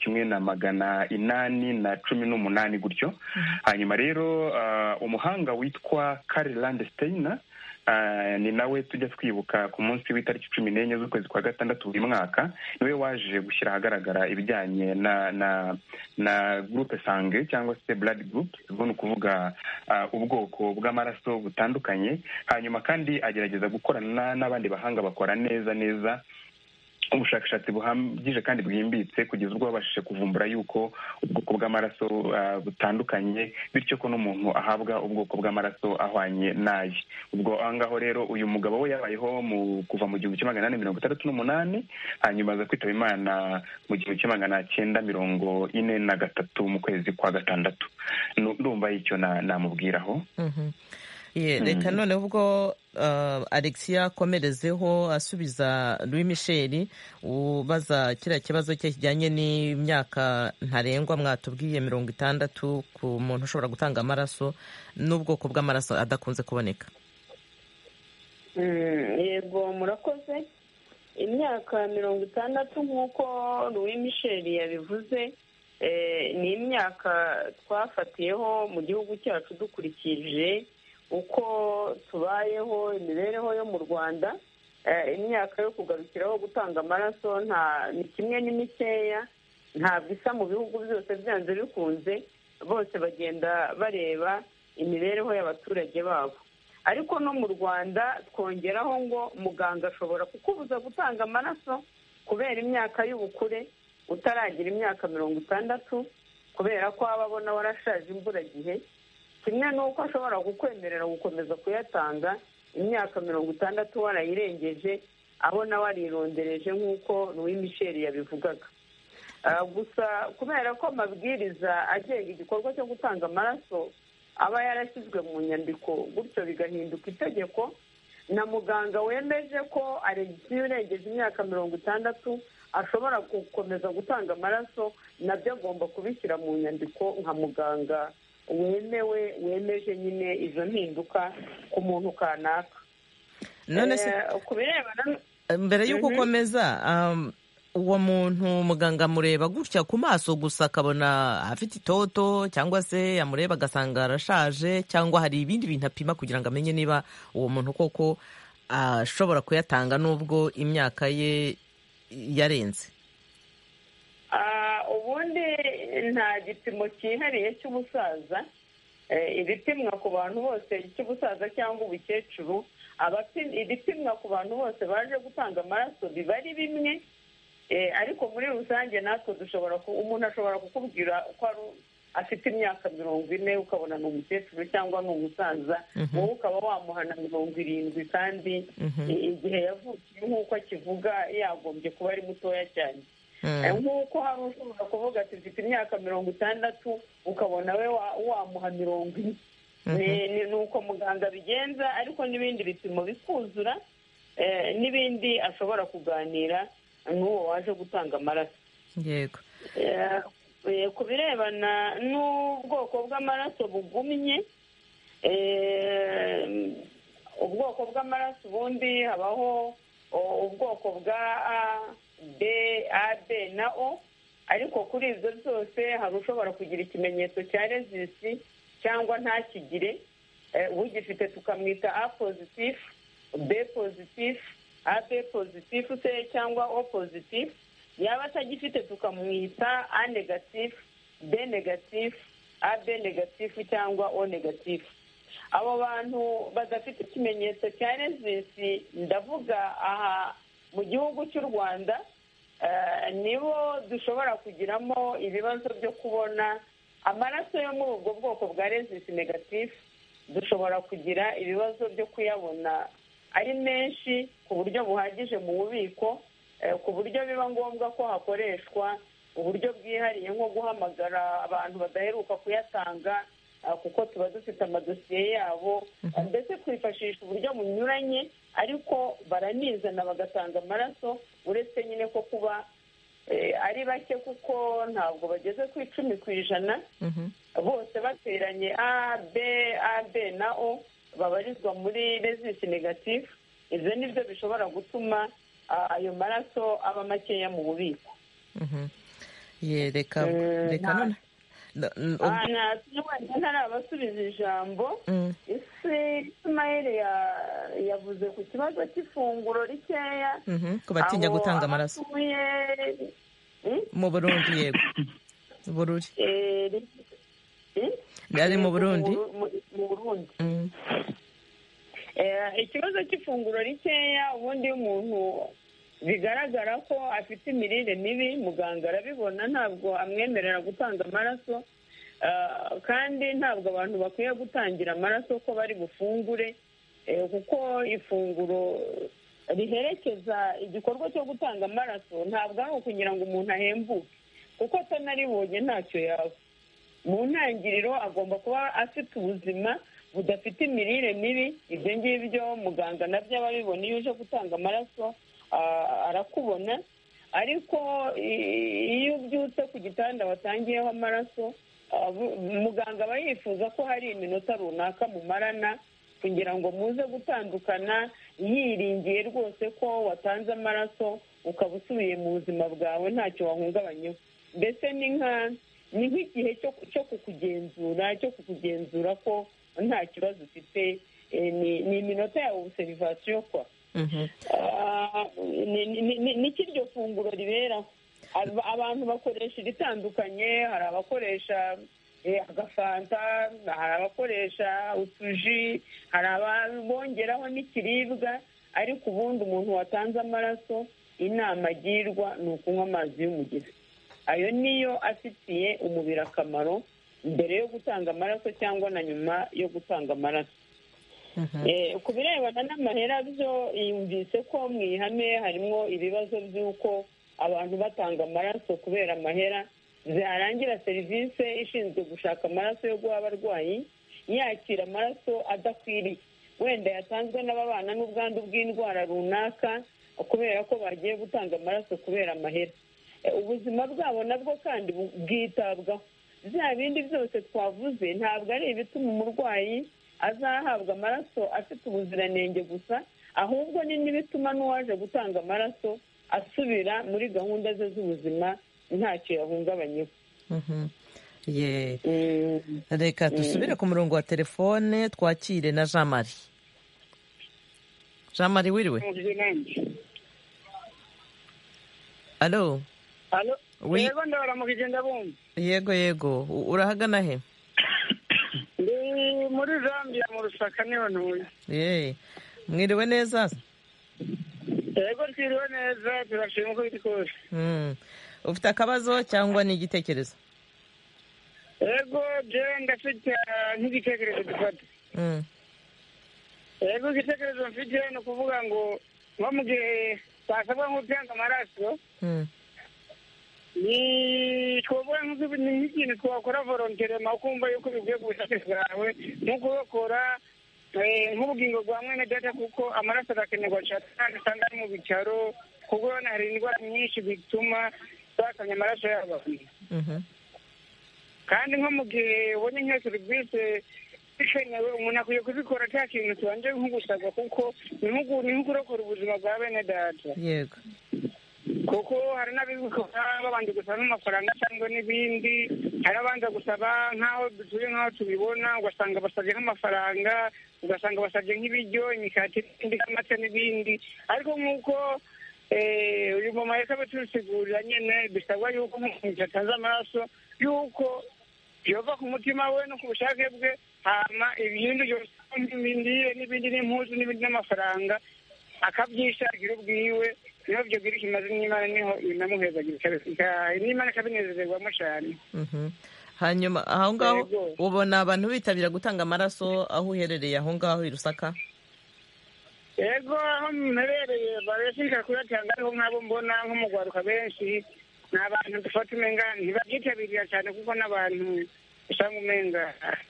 y'1818 gutyo. Hanyuma rero umuhanga witwa Karl Landsteiner, ni nawe tujya twibuka ku munsi w'itariki 14 z'ukwezi kwa gatandatu buri mwaka, niwe waje gushyira ahagaragara ibijyanye na groupe sange cyangwa se blood group, ubwo ni ukuvuga ubwoko bw'amaraso butandukanye. Hanyuma kandi agerageza gukorana n'abandi bahanga bakora neza ubushakashatsi buhagije kandi bwimbitse, kugeza ubwo babashije kuvumbura yuko ubwoko bw'amaraso butandukanye, bityo ko n'umuntu ahabwa ubwoko bw'amaraso ahwanye naye. Ubwo ahangaho rero uyu mugabo we yabayeho kuva mu 1868, hanyuma aza kwitaba Imana mu 1943 mu kwezi kwa gatandatu. Ndumva icyo namubwiraho. Reka noneho ubwo Alexia akomerezeho asubiza Louis Michel ubaza kiriya kibazo cye kijyanye n'imyaka ntarengwa mwatubwiye 60 ku muntu ushobora gutanga amaraso, n'ubwoko bw'amaraso adakunze kuboneka. Yego, murakoze. Imyaka 60 nk'uko Louis Michel yabivuze, ni imyaka twafatiyeho mu gihugu cyacu dukurikije uko tubayeho, imibereho yo mu Rwanda. Imyaka yo kugarukiraho gutanga amaraso ni kimwe n'imikeya, ntabwo isa mu bihugu byose byanze bikunze, bose bagenda bareba imibereho y'abaturage babo. Ariko no mu Rwanda twongeraho ngo muganga ashobora kukubuza gutanga amaraso kubera imyaka y'ubukure, utaragira imyaka 60, kubera ko aba abona warashaje imburagihe, kimwe n'uko ashobora kukwemerera gukomeza kuyatanga imyaka 60 warayirengeje, abona warirondereje nk'uko Louis Michel yabivugaga. gusa kubera ko amabwiriza agenga igikorwa cyo gutanga amaraso aba yarashyizwe mu nyandiko gutyo bigahinduka itegeko, na muganga wemeje ko aregisiyo urengeje imyaka 60 ashobora gukomeza gutanga amaraso, nabyo agomba kubishyira mu nyandiko nka muganga wemeje nyine izo mpinduka ku muntu kanaka. none se mbere y'uko ukomeza, uwo muntu muganga amureba gutya ku maso gusa akabona afite itoto, cyangwa se yamureba agasanga arashaje, cyangwa hari ibindi bintu apima kugira ngo amenye niba uwo muntu koko ashobora kuyatanga n'ubwo imyaka ye yarenze? ubundi nta gipimo cyihariye cy'ubusaza, ibipimwa ku bantu bose cy'ubusaza cyangwa ubukecuru, ibipimwa ku bantu bose baje gutanga amaraso biba ari bimwe, ariko muri rusange natwe umuntu ashobora kukubwira ko afite imyaka 40 ukabona ni umukecuru cyangwa ni umusaza, wowe ukaba wamuhana 70 kandi igihe yavukiye nk'uko akivuga yagombye kuba ari mutoya cyane. nk'uko hari ushobora kuvuga ati mfite imyaka 60 ukabona we wamuha 40. ni uko muganga bigenza, ariko n'ibindi bipimo bikuzura, n'ibindi ashobora kuganira n'uwo waje gutanga amaraso. Yego. Ku birebana n'ubwoko bw'amaraso bugumye, ubwoko bw'amaraso ubundi habaho ubwoko bwa A, B na O, ariko kuri ibyo byose hari ushobora kugira ikimenyetso cya resisi cyangwa ntakigire. ugifite tukamwita A positif, B positif, AB positif se cyangwa O positif. yaba atagifite tukamwita A negatif, B negatif, AB negatif cyangwa O negatif. abo bantu badafite ikimenyetso cya resisi, ndavuga aha mu gihugu cy'u Rwanda, nibo dushobora kugiramo ibibazo byo kubona amaraso yo muri ubwo bwoko bwa resisi negatif. dushobora kugira ibibazo byo kuyabona ari menshi ku buryo buhagije mu bubiko, ku buryo biba ngombwa ko hakoreshwa uburyo bwihariye nko guhamagara abantu badaheruka kuyatanga, kuko tuba dufite amadosiye yabo, ndetse twifashisha uburyo bunyuranye, ariko baranizana bagatanga amaraso, uretse nyine ko kuba ari bake kuko ntabwo bageze ku 10%. bose bateranye A, B na O babarizwa muri resisi negatif. ibyo nibyo bishobora gutuma ayo maraso aba makeya mu bubiko. reka none ntarabasubiza ijambo. Ismail yavuze ku kibazo cy'ifunguro rikeya ku batinya gutanga amaraso mu Burundi. Yego, Bururi ari mu Burundi. ikibazo cy'ifunguro rikeya, ubundi iyo umuntu bigaragara ko afite imirire mibi, muganga arabibona, ntabwo amwemerera gutanga amaraso, kandi ntabwo abantu bakwiye gutangira amaraso ko bari bufungure, kuko ifunguro riherekeza igikorwa cyo gutanga amaraso ntabwo ari ukugira ngo umuntu ahembuke, kuko atanaribonye ntacyo yaba. mu ntangiriro agomba kuba afite ubuzima budafite imirire mibi. ibyo ngibyo muganga nabyo aba abibona iyo uje gutanga amaraso, arakubona. ariko iyo ubyutse ku gitanda watangiyeho amaraso, muganga aba yifuza ko hari iminota runaka mumarana kugira ngo muze gutandukana, yiringiye rwose ko watanze amaraso ukaba usubiye mu buzima bwawe ntacyo wahungabanyeho. mbese ni nk'igihe cyo kukugenzura ko nta kibazo ufite. ni iminota yawe observation kwa. niki iryo funguro riberaho. abantu bakoresha ibitandukanye, hari abakoresha agafanta, hari abakoresha utuji, hari abongeraho n'ikiribwa, ariko ubundi umuntu watanze amaraso inama agirwa ni ukunywa amazi y'umugezi. ayo niyo afitiye umubiri akamaro mbere yo gutanga amaraso cyangwa na nyuma yo gutanga amaraso. ku birebana n'amahera byo yumvise ko mu ihame harimo ibibazo by'uko abantu batanga amaraso kubera amahera, zarangira serivisi ishinzwe gushaka amaraso yo guha abarwayi yakira amaraso adakwiriye, wenda yatanzwe n'ababana n'ubwandu bw'indwara runaka kubera ko bagiye gutanga amaraso kubera amahera. Ubuzima bwabo nabwo kandi bwitabwaho. Bya bindi byose twavuze ntabwo ari ibituma umurwayi azahabwa amaraso afite ubuziranenge gusa, ahubwo ni n'ibituma n'uwaje gutanga amaraso asubira muri gahunda ze z'ubuzima ntacyo yahungabanyeho. Reka dusubire ku murongo wa telefone twakire na Jean Marie. Jean Marie, wiriwe? Alo? Yego, ndabaramukije ndabumva. Yego, urahagana he? Ndi muri Zambia mu Rusaka niho ntuye. Mwiriwe neza? Yego, twiriwe neza, turashima uko biri kose. Ufite akabazo cyangwa ni igitekerezo? Yego, je ndafite nk'igitekerezo dufata. Yego, igitekerezo mfite ni ukuvuga ngo nko mu gihe twasabwa nk'utanga amaraso, ni twovuga nk'ikintu twakora volonterema ukumva yuko bivuye ku bushake bwawe, nko kubakora nk'ubugingo bwa mwene data, kuko amaraso arakenerwa cyane kandi usanga ari mu bitaro, kuko hari indwara nyinshi bituma basanya amaraso yabo. Kandi nko mu gihe ubonye nk'iyo serivisi ikenewe, umuntu akwiye kuzikora cya kintu tubanje nk'ugusabwa, kuko ni nk'ukurokora ubuzima bwa bene data. Yego, kuko hari n'abibikora babanje gusaba n'amafaranga cyangwa n'ibindi, hari abanza gusaba nk'aho dutuye nk'aho tubibona, ugasanga basabye nk'amafaranga, ugasanga basabye nk'ibiryo, imikati n'ibindi nk'amata n'ibindi. Ariko nk'uko uyu mama yari abatusigurira nyine, bisabwa yuko umuntu atanze amaraso yuko yova ku mutima we no ku bushake bwe, hama ibindi byose n'ibindi n'impuzu n'ibindi n'amafaranga akabyishakira ubwiwe, niho byo biri kimaze n'Imana niho inamuhezagira n'Imana ikabinezererwamo cyane. Hanyuma aho ngaho ubona abantu bitabira gutanga amaraso aho uherereye aho ngaho i Rusaka? Yego, aho mperereye barashika kuyatanga, ariho nk'abo mbona nko mu Rwaruka benshi ni abantu dufata umenga ntibabyitabirira cyane, kuko n'abantu usanga umenga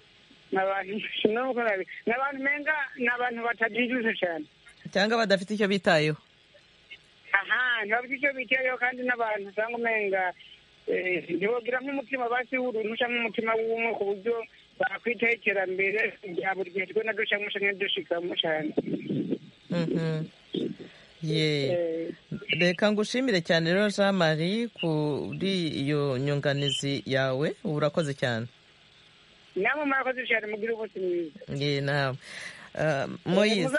n'abantu umenga ni abantu batajijuse cyane cyangwa badafite icyo bitayeho. Ntibafite icyo bitayeho, kandi n'abantu usanga umenga ntibagira nk'umutima basi w'uruntu cyangwa umutima w'ubumwe, ku buryo bakwitaho iterambere rya buri gihe twe na dushamo cyangwa dushikamo cyane. Reka ngushimire cyane rero Jean Marie kuri iyo nyunganizi yawe, urakoze cyane. Namwe murakoze cyane, mugire umunsi mwiza. Nawe Moise,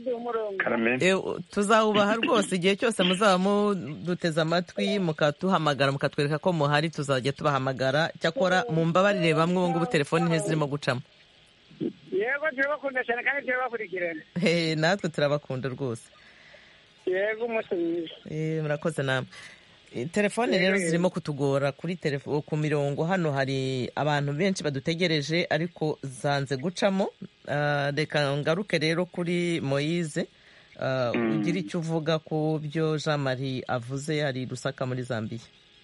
tuzawubaha rwose igihe cyose muzaba muduteze amatwi, mukatuhamagara mukatwereka ko muhari, tuzajya tubahamagara. Cyakora mumbabarire bamwe ubu ngubu telefoni ntizirimo gucamo. Yego, turabakunda cyane kandi turabakurikirana. Natwe turabakunda rwose. Yego, umunsi mwiza. Murakoze namwe. Telefone rero zirimo kutugora ku mirongo. Hano hari abantu benshi badutegereje ariko zanze gucamo. Reka ngaruke rero kuri Moise, ugira icyo uvuga ku byo Jean Marie avuze hari Rusaka muri Zambia.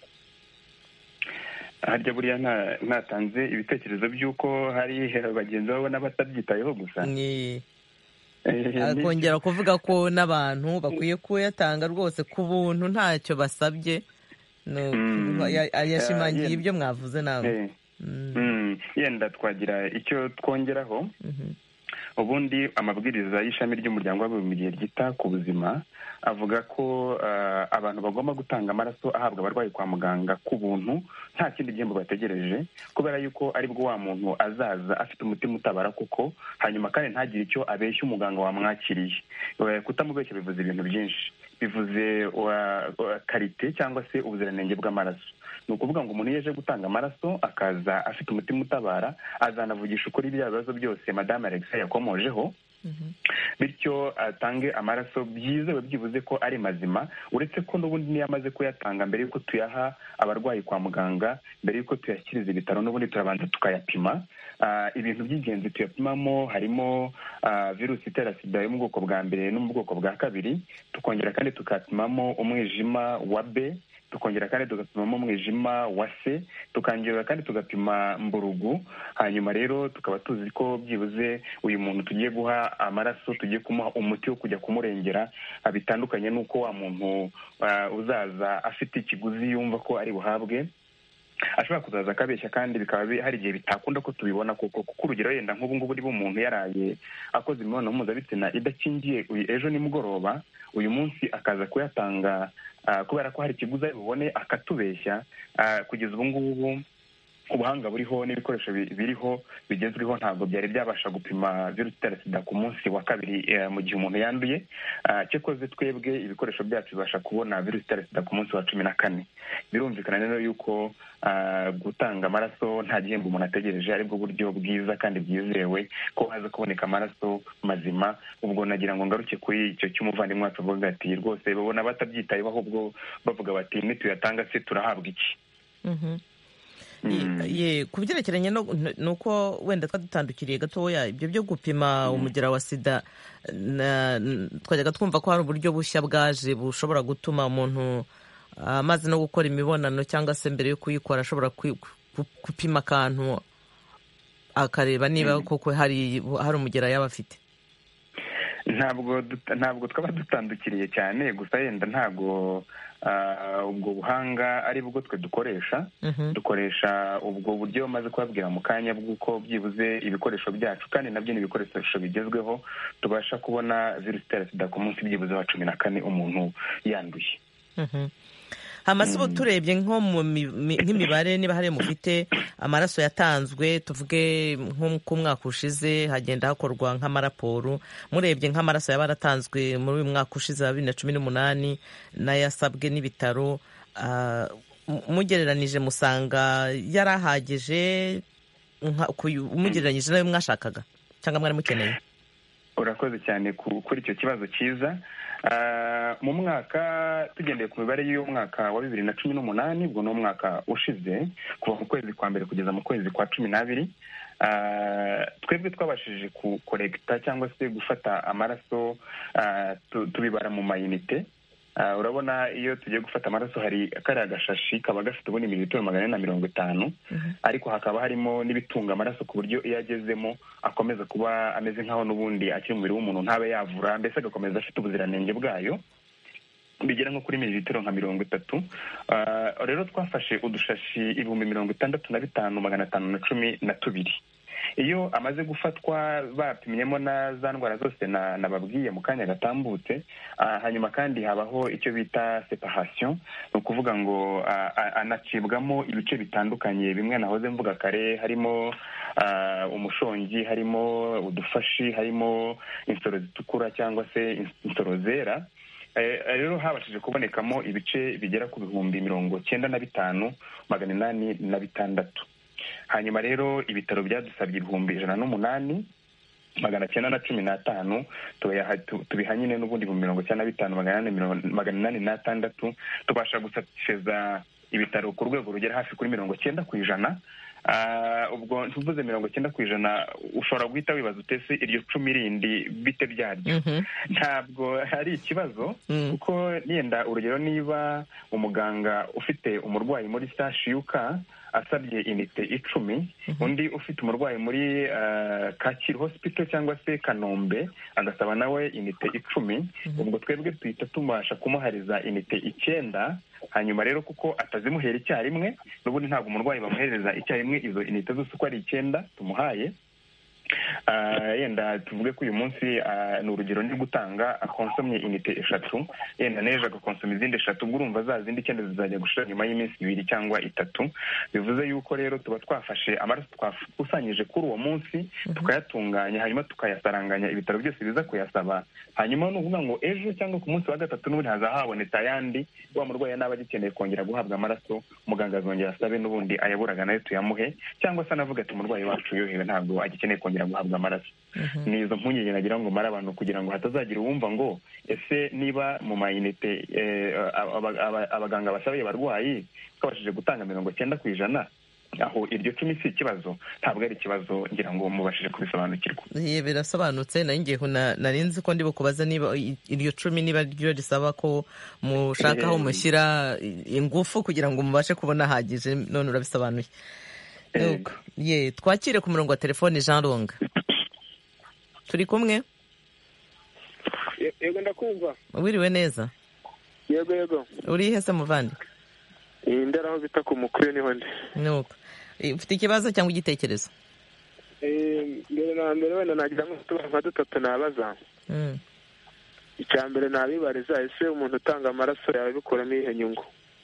Harya buriya ntatanze ibitekerezo by'uko hari bagenzi babo n'abatabyitayeho gusa. Akongera kuvuga ko n'abantu bakwiye kuyatanga rwose ku buntu ntacyo basabye. Yashimangiye ibyo mwavuze nawe. Yenda twagira icyo twongeraho. Ubundi amabwiriza y'ishami ry'umuryango w'abibumbye ryita ku buzima avuga ko abantu bagomba gutanga amaraso ahabwa abarwayi kwa muganga ku buntu, nta kindi gihembo bategereje, kubera yuko aribwo wa muntu azaza afite umutima utabara kuko, hanyuma kandi ntagire icyo abeshya umuganga wamwakiriye. Kutamubeshya bivuze ibintu byinshi, bivuze karite cyangwa se ubuziranenge bw'amaraso. Ni ukuvuga ngo umuntu yaje gutanga amaraso akaza afite umutima utabara, azanavugisha ukuri bya bibazo byose Madame Alexa yakomojeho, bityo atange amaraso byizewe byibuze ko ari mazima, uretse ko n'ubundi niyo amaze kuyatanga mbere y'uko tuyaha abarwayi kwa muganga, mbere y'uko tuyashyikiriza ibitaro, n'ubundi turabanza tukayapima. Ibintu by'ingenzi tuyapimamo harimo virusi itera sida yo mu bwoko bwa mbere no mu bwoko bwa kabiri, tukongera kandi tukapimamo umwijima wa B tukongera kandi tugapimamo umwijima wa C, tukongera kandi tugapima mburugu. Hanyuma rero tukaba tuzi ko byibuze uyu muntu tugiye guha amaraso, tugiye kumuha umuti wo kujya kumurengera, bitandukanye n'uko wa muntu uzaza afite ikiguzi yumva ko ari buhabwe, ashobora kuzaza akabeshya kandi bikaba hari igihe bitakunda ko tubibona kuko urugero yenda nk'ubu ngubu niba umuntu yaraye akoze imibonano mpuzabitsina idakingiye ejo nimugoroba, uyu munsi akaza kuyatanga kubera ko hari ikiguzi ari bubone akatubeshya. Kugeza ubu ngubu ubuhanga buriho n'ibikoresho biriho bigezweho ntabwo byari byabasha gupima virusi itera sida ku munsi wa kabiri mu gihe umuntu yanduye. Cyakoze twebwe ibikoresho byacu bibasha kubona virusi itera sida ku munsi wa 14. Birumvikana rero yuko gutanga amaraso nta gihembo umuntu ategereje, aribwo buryo bwiza kandi bwizewe ko haza kuboneka amaraso mazima. Ubwo nagira ngo ngaruke kuri icyo cy'umuvandimwe wacu avuga ati rwose babona batabyitayeho, ahubwo bavuga bati nituyatanga se turahabwa iki? Ku byerekeranye nuko wenda twadutandukiriye gatoya ibyo byo gupima umugera wa sida, twajyaga twumva ko hari uburyo bushya bwaje bushobora gutuma umuntu amaze no gukora imibonano cyangwa se mbere yo kuyikora ashobora gupima akantu akareba niba koko hari umugera yaba afite. Ntabwo twaba dutandukiriye cyane, gusa yenda ntabwo ubwo buhanga ari bwo twe dukoresha. Dukoresha ubwo buryo maze kubabwira mu kanya bw'uko byibuze ibikoresho byacu, kandi nabyo ni ibikoresho bigezweho, tubasha kubona virusi itera sida ku munsi byibuze wa 14 umuntu yanduye. Ubu turebye nko nk'imibare, niba hari mufite amaraso yatanzwe, tuvuge nko ku mwaka ushize hagenda hakorwa nk'amaraporo, murebye nk'amaraso yaba yaratanzwe muri uyu mwaka ushize wa 2018 n'ayasabwe n'ibitaro, mugereranije musanga yarahagije umugereranyije nayo mwashakaga cyangwa mwari mukeneye? Urakoze cyane kuri icyo kibazo cyiza. Mu mwaka tugendeye ku mibare y'uyu mwaka wa 2018, ubwo ni umwaka ushize, kuva mu kwezi kwa mbere kugeza mu kwezi kwa 12, twebwe twabashije kukorekita cyangwa se gufata amaraso tubibara mu mayinite. Urabona iyo tugiye gufata amaraso hari kariya gashashi kaba gafite ubundi mililitiro 450, ariko hakaba harimo n'ibitunga amaraso ku buryo iyo agezemo akomeza kuba ameze nk'aho n'ubundi akiri mu mubiri w'umuntu, ntabe yavura, mbese agakomeza afite ubuziranenge bwayo, bigera nko kuri mililitiro nka 30. Rero twafashe udushashi 65,512. Iyo amaze gufatwa bapimyemo na za ndwara zose nababwiye mu kanya gatambutse, hanyuma kandi habaho icyo bita separation, ni ukuvuga ngo anacibwamo ibice bitandukanye, bimwe nahoze mvuga kare, harimo umushongi, harimo udufashi, harimo insoro zitukura cyangwa se insoro zera. Rero habashije kubonekamo ibice bigera ku 95,806. Hanyuma rero ibitaro byadusabye 108,915 tubiha nyine n'ubundi 95,886, tubasha gusatisfeza ibitaro ku rwego rugera hafi kuri 90%. Ubwo tuvuze 90%, ushobora guhita wibaza utese iryo 10 rindi bite byaryo? Ntabwo hari ikibazo, kuko yenda urugero niba umuganga ufite umurwayi muri Sashiuka asabye inite 10, undi ufite umurwayi muri Kacyiru Hospital cyangwa se Kanombe agasaba nawe inite 10, ubwo twebwe tuhita tubasha kumuhariza inite 9. Hanyuma rero kuko atazimuhera icyarimwe, n'ubundi ntabwo umurwayi bamuhereza icyarimwe izo inite zose uko ari 9 tumuhaye. Yenda tuvuge ko uyu munsi ni urugero ndi gutanga akonsomye inite 3, yenda neje agakonsoma izindi 3, ubwo urumva za zindi 9 zizajya gushira nyuma y'iminsi 2 cyangwa 3. Bivuze yuko rero tuba twafashe amaraso twakusanyije kuri uwo munsi, tukayatunganya, hanyuma tukayasaranganya ibitaro byose biza kuyasaba. Hanyuma n'uvuga ngo ejo cyangwa ku munsi wa 3 n'ubundi hazahabonetse ayandi, wa murwayi naba gikeneye kongera guhabwa amaraso, muganga azongera asabe n'ubundi ayaburaga nayo tuyamuhe, cyangwa se anavuga ati umurwayi wacu yohewe ntabwo agikeneye kongera guhabwa amaraso. Ni izo mpungenge nagira ngo mara abantu, kugira ngo hatazagira uwumva ngo ese niba mu mayinite abaganga basabiye abarwayi twabashije gutanga 90%, aho iryo cumi si ikibazo, ntabwo ari ikibazo, ngira ngo mubashije kubisobanukirwa. Birasobanutse. nayo ngiye nari nzi ko ndi bukubaza niba iryo cumi niba ryo risaba ko mushaka aho mushyira ingufu kugira ngo mubashe kubona hagije, none urabisobanuye. Twakire ku murongo wa telefone Jean Longa, turi kumwe? Yego ndakumva. Wiriwe neza? Yego. Uri he se muvandi? Ndera aho bita ku mukuru niho ndi. Nuko ufite ikibazo cyangwa igitekerezo? Mbere wenda nagira nka dutatu nabaza. Icya mbere nabibariza, ese umuntu utanga amaraso yawe bikuramo iyihe nyungu?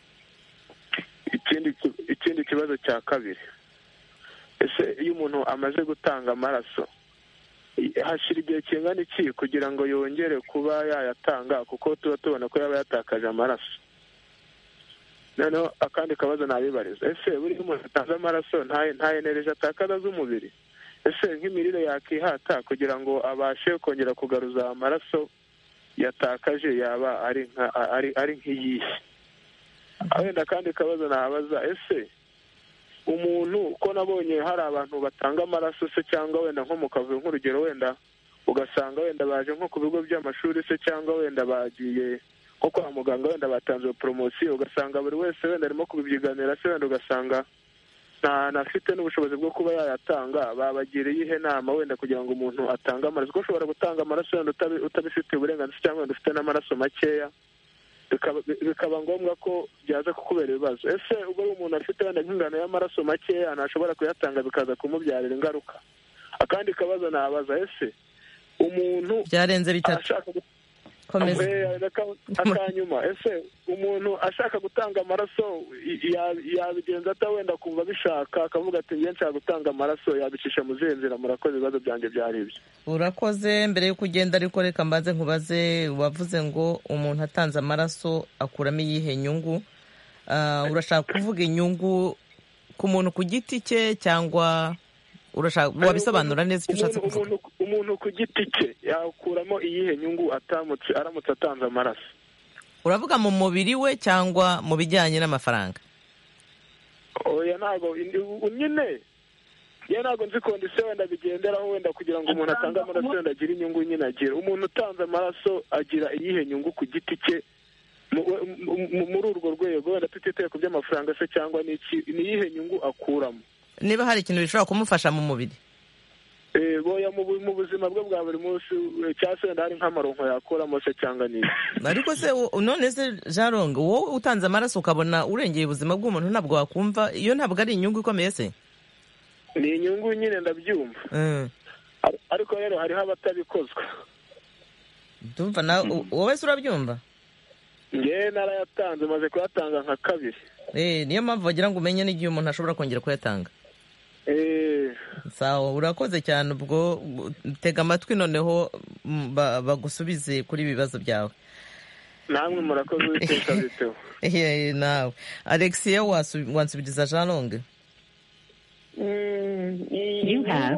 Ikindi kibazo cya kabiri, ese iyo umuntu amaze gutanga amaraso hashira igihe kingana iki kugira ngo yongere kuba yayatanga, kuko tuba tubona ko yaba yatakaje amaraso? Noneho akandi kabazo nabibariza, ese buri umuntu atanze amaraso nta energy atakaza z'umubiri? Ese nk'imirire yakihata kugira ngo abashe kongera kugaruza amaraso yatakaje yaba ari nk'iyihe? Wenda akandi kabazo nabaza, ese umuntu ko nabonye hari abantu batanga amaraso se, cyangwa wenda nko mu kavuyo nk'urugero, wenda ugasanga wenda baje nko ku bigo by'amashuri se, cyangwa wenda bagiye nko kwa muganga, wenda batanze poromosiyo, ugasanga buri wese wenda arimo kubibyiganira se, wenda ugasanga ntafite n'ubushobozi bwo kuba yayatanga, babagiriye ihe nama wenda kugira ngo umuntu atange amaraso? Kuko ushobora gutanga amaraso wenda utabifitiye uburenganzira, cyangwa wenda ufite n'amaraso makeya, bikaba ngombwa ko byaza kukubera ibibazo. Ese ubwo umuntu afite wenda nk'ingano y'amaraso makeya ntashobora kuyatanga bikaza kumubyarira ingaruka? Akandi kabazo nabaza, ese umuntu byarenze bitatu akanyuma, ese umuntu ashaka gutanga amaraso yabigenza ata wenda kumva bishaka, akavuga ati ngiye nshaka gutanga amaraso, yabicisha mu zihe nzira? Murakoze, ibibazo byanjye byari ibyo. Urakoze. Mbere yo kugenda ariko reka mbanze nkubaze, wavuze ngo umuntu atanze amaraso akuramo iyihe nyungu? Urashaka kuvuga inyungu ku muntu ku giti cye, cyangwa wabisobanura neza icyo ushatse kuvuga? Umuntu ku giti cye yakuramo iyihe nyungu aramutse atanze amaraso? Uravuga mu mubiri we cyangwa mu bijyanye n'amafaranga? Oya, ntabwo nyine ntabwo nzi kondisiyo wenda bigenderaho, wenda kugira ngo umuntu atange amaraso wenda agire inyungu nyine agira. Umuntu utanze amaraso agira iyihe nyungu ku giti cye muri urwo rwego, wenda tutitaye ku by'amafaranga se, cyangwa ni iyihe nyungu akuramo? Niba hari ikintu bishobora kumufasha mu mubiri? Boya mu buzima bwe bwa buri munsi, cyangwa se wenda hari nk'amaronko yakuramo se, cyangwa n'iki. Ariko se none se Jean Longa, wowe utanze amaraso ukabona urengeye ubuzima bw'umuntu, ntabwo wakumva iyo ntabwo ari inyungu ikomeye se? Ni inyungu nyine, ndabyumva. Ariko rero hariho abatabikozwa. Ndumva nawe wowe se urabyumva? Ngewe narayatanze, maze kuyatanga nka kabiri. Niyo mpamvu bagira ngo umenye n'igihe umuntu ashobora kongera kuyatanga. Sawa, urakoze cyane. Ubwo tega amatwi noneho bagusubize kuri ibi bibazo byawe. Namwe murakoze, witeka biteho. Nawe Alexia, wansubiriza Jean Longa? You have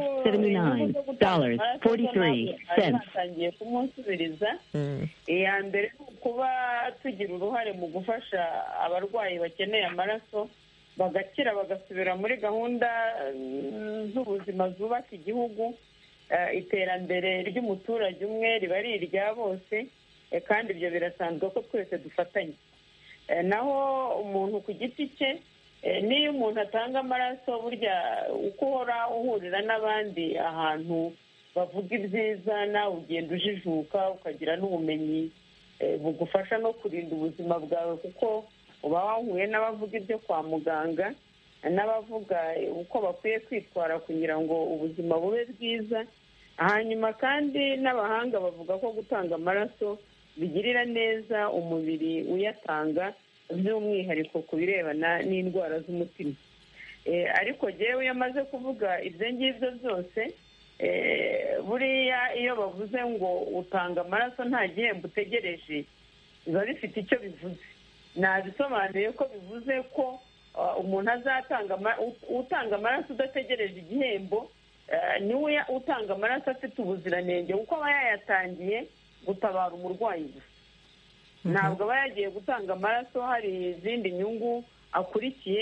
$79.43. Natangiye kumusubiriza. Iya mbere kuba tugira uruhare mu gufasha abarwayi bakeneye amaraso bagakira bagasubira muri gahunda z'ubuzima zubaka igihugu. Iterambere ry'umuturage umwe riba ari irya bose, kandi ibyo birasanzwe ko twese dufatanye. Naho umuntu ku giti cye, niyo umuntu atanga amaraso, burya uko uhora uhurira n'abandi ahantu bavuga ibyiza, nawe ugenda ujijuka ukagira n'ubumenyi bugufasha no kurinda ubuzima bwawe, kuko uba wahuye n'abavuga ibyo kwa muganga, n'abavuga uko bakwiye kwitwara kugira ngo ubuzima bube bwiza. Hanyuma kandi n'abahanga bavuga ko gutanga amaraso bigirira neza umubiri uyatanga, by'umwihariko ku birebana n'indwara z'umutima. Ariko jyewe iyo amaze kuvuga ibyo ngibyo byose, buriya iyo bavuze ngo utanga amaraso nta gihembo utegereje, biba bifite icyo bivuze. Nabisobanuye ko bivuze ko umuntu utanga amaraso udategereje igihembo, niwe utanga amaraso afite ubuziranenge, kuko aba yayatangiye gutabara umurwayi gusa. Ntabwo aba yagiye gutanga amaraso hari izindi nyungu akurikiye,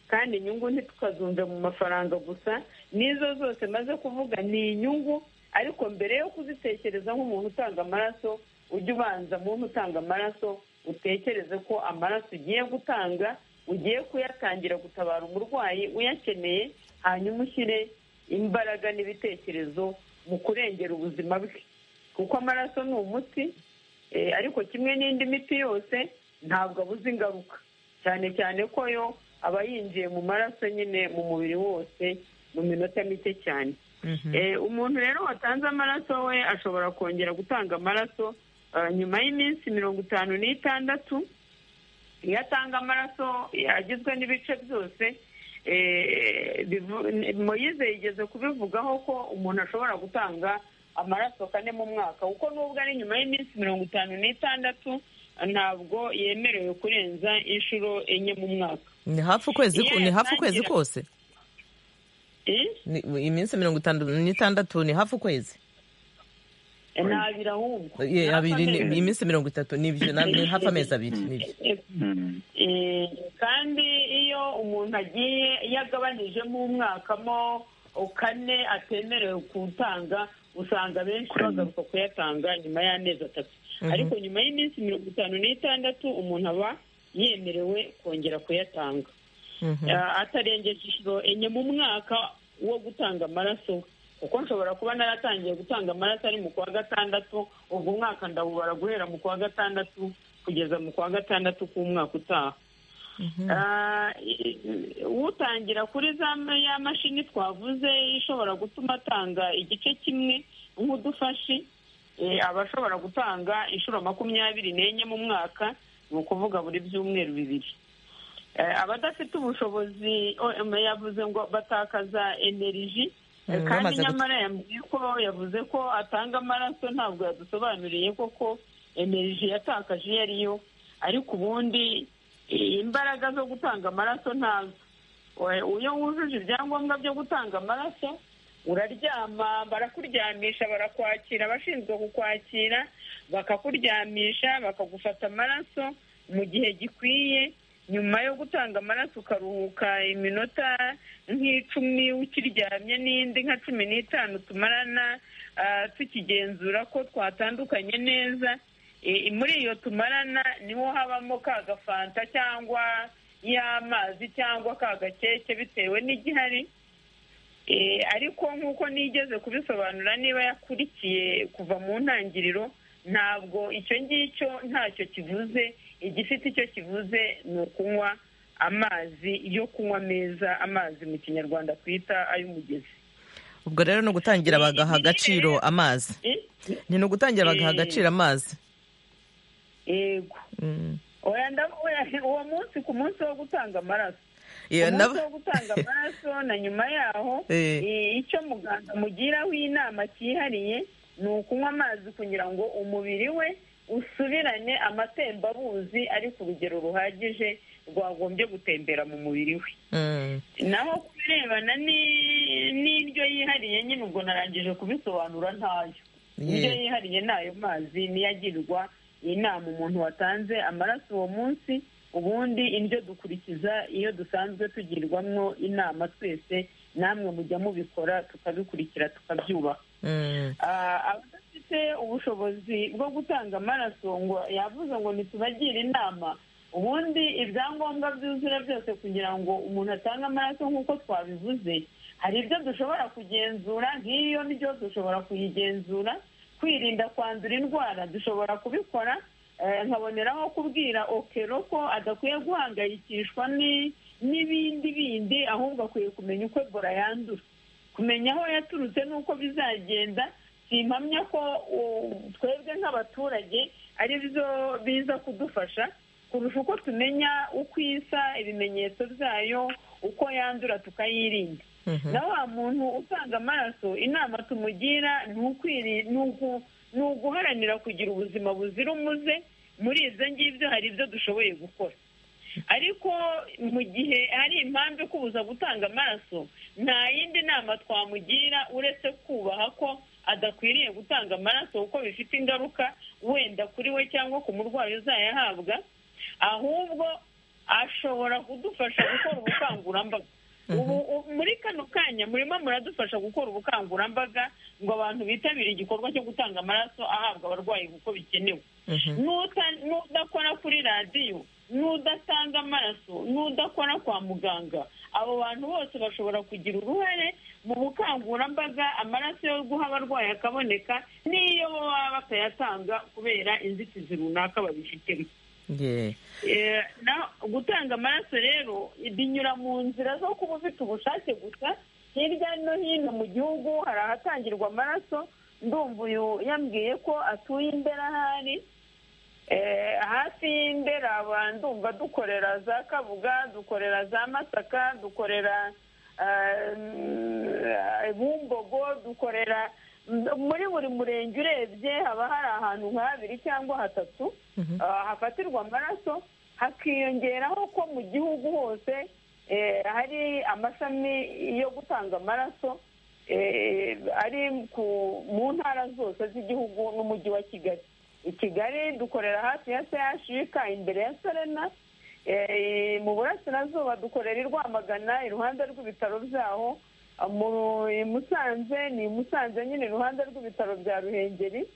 kandi inyungu ntitukazumve mu mafaranga gusa, n'izo zose maze kuvuga ni inyungu, ariko mbere yo kuzitekereza nk'umuntu utanga amaraso, ujye ubanza muntu utanga amaraso utekereze ko amaraso ugiye gutanga ugiye kuyatangira gutabara umurwayi uyakeneye, hanyuma ushyire imbaraga n'ibitekerezo mu kurengera ubuzima bwe, kuko amaraso ni umuti, ariko kimwe n'indi miti yose ntabwo abuze ingaruka, cyane cyane ko yo aba yinjiye mu maraso nyine mu mubiri wose mu minota mike cyane. Umuntu rero watanze amaraso we ashobora kongera gutanga amaraso nyuma y'iminsi 56. iyo atanga amaraso yagizwe n'ibice byose, Moyize yigeze kubivugaho ko umuntu ashobora gutanga amaraso 4 mu mwaka, kuko nubwo ari nyuma y'iminsi 56 ntabwo yemerewe kurenza inshuro 4 mu mwaka. Ni hafi ukwezi kose. Iminsi 56 ni hafi ukwezi. Ntabira ahubwo iminsi 30 nibyo, ni hafi amezi 2 nibyo. Kandi iyo umuntu agiye yagabanijemo umwaka mo 4 atemerewe gutanga, usanga benshi bagaruka kuyatanga nyuma y'amezi 3. Ariko nyuma y'iminsi 56 umuntu aba yemerewe kongera kuyatanga, atarengeje inshuro 4 mu mwaka wo gutanga amaraso, kuko nshobora kuba naratangiye gutanga amaraso ari mu kwa 6, ubwo umwaka ndawubara guhera mu kwa 6 kugeza mu kwa 6 k'umwaka utaha. Utangira kuri ya mashini twavuze ishobora gutuma atanga igice kimwe nk'udufashi, aba ashobora gutanga inshuro 24 mu mwaka, ni ukuvuga buri byumweru 2. Abadafite ubushobozi yavuze ngo batakaza energy, kandi nyamara yavuze ko atanga amaraso, ntabwo yadusobanuriye koko energy yatakaje iyo ariyo, ariko ubundi imbaraga zo gutanga amaraso ntazo. Iyo wujuje ibyangombwa byo gutanga amaraso uraryama, barakuryamisha, barakwakira, abashinzwe kukwakira bakakuryamisha, bakagufata amaraso mu gihe gikwiye. Nyuma yo gutanga amaraso ukaruhuka iminota nk'icumi ukiryamye, n'indi nka 15 tumarana tukigenzura ko twatandukanye neza. Muri iyo tumarana niho habamo ka gafanta cyangwa y'amazi cyangwa ka gakeke bitewe n'igihari. Ariko nk'uko nigeze kubisobanura, niba yakurikiye kuva mu ntangiriro, ntabwo icyo ngicyo ntacyo kivuze. Igifite icyo kivuze ni ukunywa amazi yo kunywa meza, amazi mu kinyarwanda twita ay'umugezi. Ubwo rero no gutangira bagaha agaciro amazi. Ni no gutangira bagaha agaciro amazi. Yego. Uwo munsi ku munsi wo gutanga amaraso. Umunsi wo gutanga amaraso na nyuma yaho, icyo muganga mugiraho inama cyihariye ni ukunywa amazi kugira ngo umubiri we usubirane amatembabuzi ari ku rugero ruhagije rwagombye gutembera mu mubiri we. Naho kubirebana n'indyo yihariye, nyine ubwo narangije kubisobanura ntayo. Indyo yihariye n'ayo mazi niyo agirwa inama umuntu watanze amaraso uwo munsi. Ubundi indyo dukurikiza iyo dusanzwe tugirwamo inama twese, namwe mujya mubikora, tukabikurikira, tukabyubaha. Abadafite ubushobozi bwo gutanga amaraso, ngo yavuze ngo ntitubagire inama. Ubundi ibyangombwa byuzura byose kugira ngo umuntu atange amaraso nk'uko twabivuze, hari ibyo dushobora kugenzura, nk'iyo ndyo dushobora kuyigenzura. Kwirinda kwandura indwara dushobora kubikora. Nkaboneraho kubwira Okero ko adakwiye guhangayikishwa n'ibindi bindi, ahubwo akwiye kumenya uko Ebola yandura, kumenya aho yaturutse n'uko bizagenda. Simpamya ko twebwe nk'abaturage ari byo biza kudufasha kurusha uko tumenya uko isa, ibimenyetso byayo, uko yandura tukayirinda. Na wa muntu utanga amaraso, inama tumugira ni uguharanira kugira ubuzima buzira umuze. Muri ibyo ngibyo hari ibyo dushoboye gukora, ariko mu gihe hari impamvu ikubuza gutanga amaraso, nta yindi nama twamugira uretse kubaha ko adakwiriye gutanga amaraso kuko bifite ingaruka wenda kuri we cyangwa ku murwayi uzayahabwa. Ahubwo ashobora kudufasha gukora ubukangurambaga. Ubu muri kano kanya murimo muradufasha gukora ubukangurambaga ngo abantu bitabire igikorwa cyo gutanga amaraso ahabwa abarwayi kuko bikenewe. N'udakora kuri radiyo, n'udatanga amaraso, n'udakora kwa muganga, abo bantu bose bashobora kugira uruhare mu bukangurambaga, amaraso yo guha abarwayi akaboneka n'iyo baba batayatanga kubera inzitizi runaka babifitemo. Gutanga amaraso rero binyura mu nzira zo kuba ufite ubushake gusa. Hirya no hino mu gihugu hari ahatangirwa amaraso. Ndumva uyu yambwiye ko atuye Imbera, ahari hafi y'Imbera ndumva dukorera za Kabuga, dukorera za Masaka, dukorera Bumbogo, dukorera muri buri murenge urebye haba hari ahantu nka 2 cyangwa 3 hafatirwa amaraso. Hakiyongeraho ko mu gihugu hose hari amashami yo gutanga amaraso ari mu ntara zose z'igihugu n'umujyi wa Kigali. I Kigali dukorera hafi ya CHUK imbere ya Serena. Mu burasirazuba dukorera i Rwamagana iruhande rw'ibitaro byaho. I Musanze ni Musanze nyine iruhande rw'ibitaro bya Ruhengeri.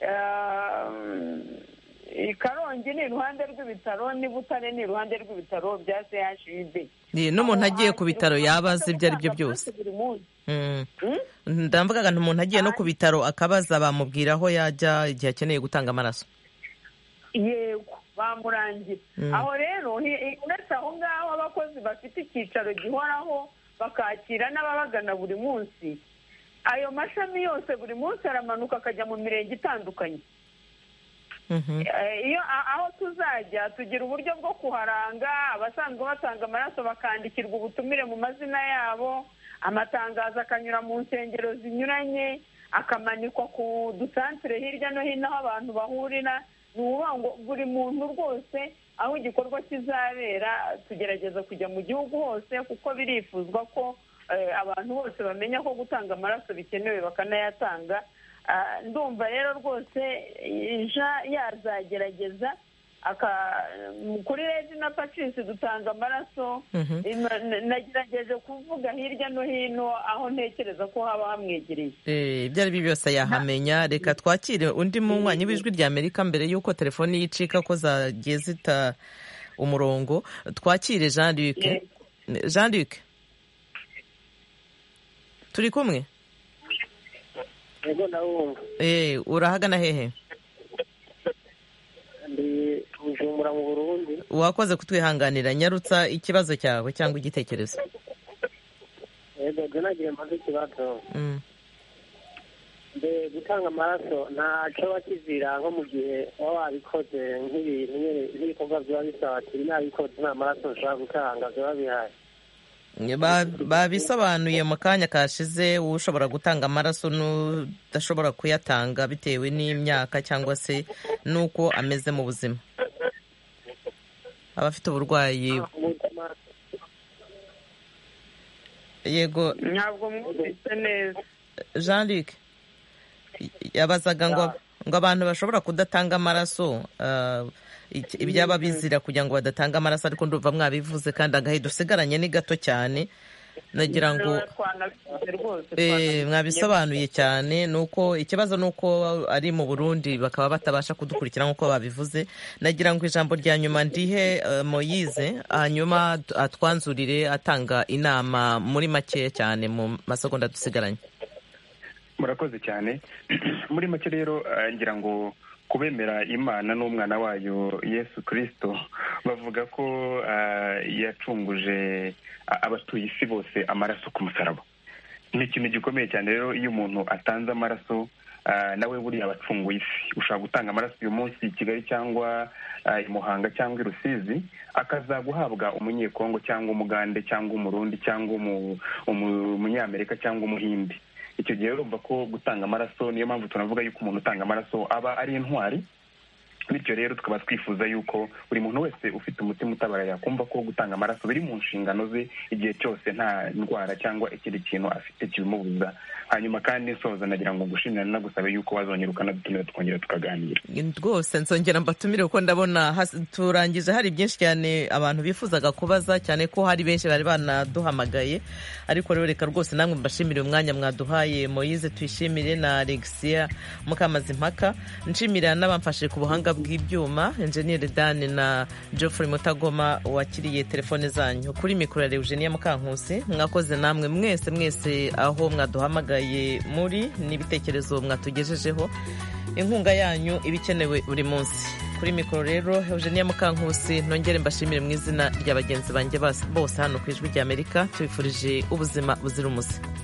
I Karongi ni iruhande rw'ibitaro, n'i Butare ni iruhande rw'ibitaro bya CHUB. N'umuntu agiye ku bitaro yabaza ibyo ari byo byose. Ndamvuga ngo umuntu agiye no ku bitaro akabaza bamubwira aho yajya igihe akeneye gutanga amaraso. Yego, bamurangira. Aho rero uretse aho ngaho abakozi bafite icyicaro gihoraho bakakira n'ababagana buri munsi. Ayo mashami yose buri munsi aramanuka akajya mu mirenge itandukanye. Iyo aho tuzajya tugira uburyo bwo kuharanga abasanzwe batanga amaraso bakandikirwa ubutumire mu mazina yabo. Amatangazo akanyura mu nsengero zinyuranye, akamanikwa ku dusantere hirya no hino aho abantu bahurira. Ni ukuvuga ngo buri muntu rwose aho igikorwa kizabera tugerageza kujya mu gihugu hose kuko birifuzwa ko abantu bose bamenya ko gutanga amaraso bikenewe bakanayatanga. Ndumva rero rwose yazagerageza kuri Regina Patrice dutanga amaraso. Nagerageje kuvuga hirya no hino aho ntekereza ko haba hamwegereye. Ibyo ari byo byose yahamenya. Reka twakire undi munywanyi w'ijwi rya Amerika mbere y'uko telefoni yicika ko zagiye zita umurongo. Twakire Jean Luc. Jean Luc, turi kumwe? Yego ndabumva. Urahagana hehe? Ndi Bujumbura mu Burundi. Wakoze kutwihanganira. Nyarutsa ikibazo cyawe cyangwa igitekerezo. Yego nagiye mpaze ikibazo. Gutanga amaraso ntacyo bakizira nko mu gihe waba wabikoze nk'ibintu nk'ibikorwa biba bisaba ati nabikoze nta maraso nshobora gutanga biba bihari. Babisobanuye mu kanya kashize. Ushobora gutanga amaraso n'udashobora kuyatanga bitewe n'imyaka cyangwa se n'uko ameze mu buzima. Abafite uburwayi. Yego, ntabwo mwumvise neza. Jean Luc yabazaga ngo abantu bashobora kudatanga amaraso ibyaba bizira kugira ngo badatanga amaraso, ariko ndumva mwabivuze kandi agahe dusigaranye ni gato cyane. Nagira ngo mwabisobanuye cyane. Nuko ikibazo nuko ari mu Burundi bakaba batabasha kudukurikira nkuko babivuze. Nagira ngo ijambo rya nyuma ndihe Moyize, hanyuma atwanzurire atanga inama muri make cyane mu masegonda dusigaranye. Murakoze cyane. Muri make rero ngira ngo kubemera Imana n'umwana wayo Yesu Kristo bavuga ko yacunguje abatuye isi bose amaraso ku musaraba. Ni ikintu gikomeye cyane rero iyo umuntu atanze amaraso nawe buriya abacunguye isi. Ushaka gutanga amaraso uyu munsi i Kigali cyangwa i Muhanga cyangwa i Rusizi, akazaguhabwa umunyekongo cyangwa umugande cyangwa umurundi cyangwa umunyamerika cyangwa umuhindi. Icyo gihe urumva ko gutanga amaraso, niyo mpamvu tunavuga yuko umuntu utanga amaraso aba ari intwari. bityo rero tukaba twifuza yuko buri muntu wese ufite umutima utabara yakumva ko gutanga amaraso biri mu nshingano ze igihe cyose nta ndwara cyangwa ikindi kintu afite kibimubuza. Hanyuma kandi nsoza nagira ngo ngushimire nagusaba yuko wazongera ukanadutumira tukongera tukaganira. Rwose nzongera mbatumire kuko ndabona turangije hari byinshi cyane abantu bifuzaga kubaza, cyane ko hari benshi bari banaduhamagaye, ariko rero reka rwose namwe mbashimire umwanya mwaduhaye. Moise Tuyishimire na Alexia Mukamazimpaka, nshimira n'abamfashe ku buhanga bw'ibyuma, Engineer Dan na Geoffrey Mutagoma wakiriye telefone zanyu. Kuri mikoro ya Eugenia Mukankusi, mwakoze namwe mwese aho mwaduhamagaye muri n'ibitekerezo mwatugejejeho. Inkunga yanyu ibikenewe buri munsi. Kuri mikoro rero Eugenia Mukankusi, nongere mbashimire mu izina rya bagenzi banjye bose hano ku Ijwi ry'Amerika, tubifurije ubuzima buzira umuze.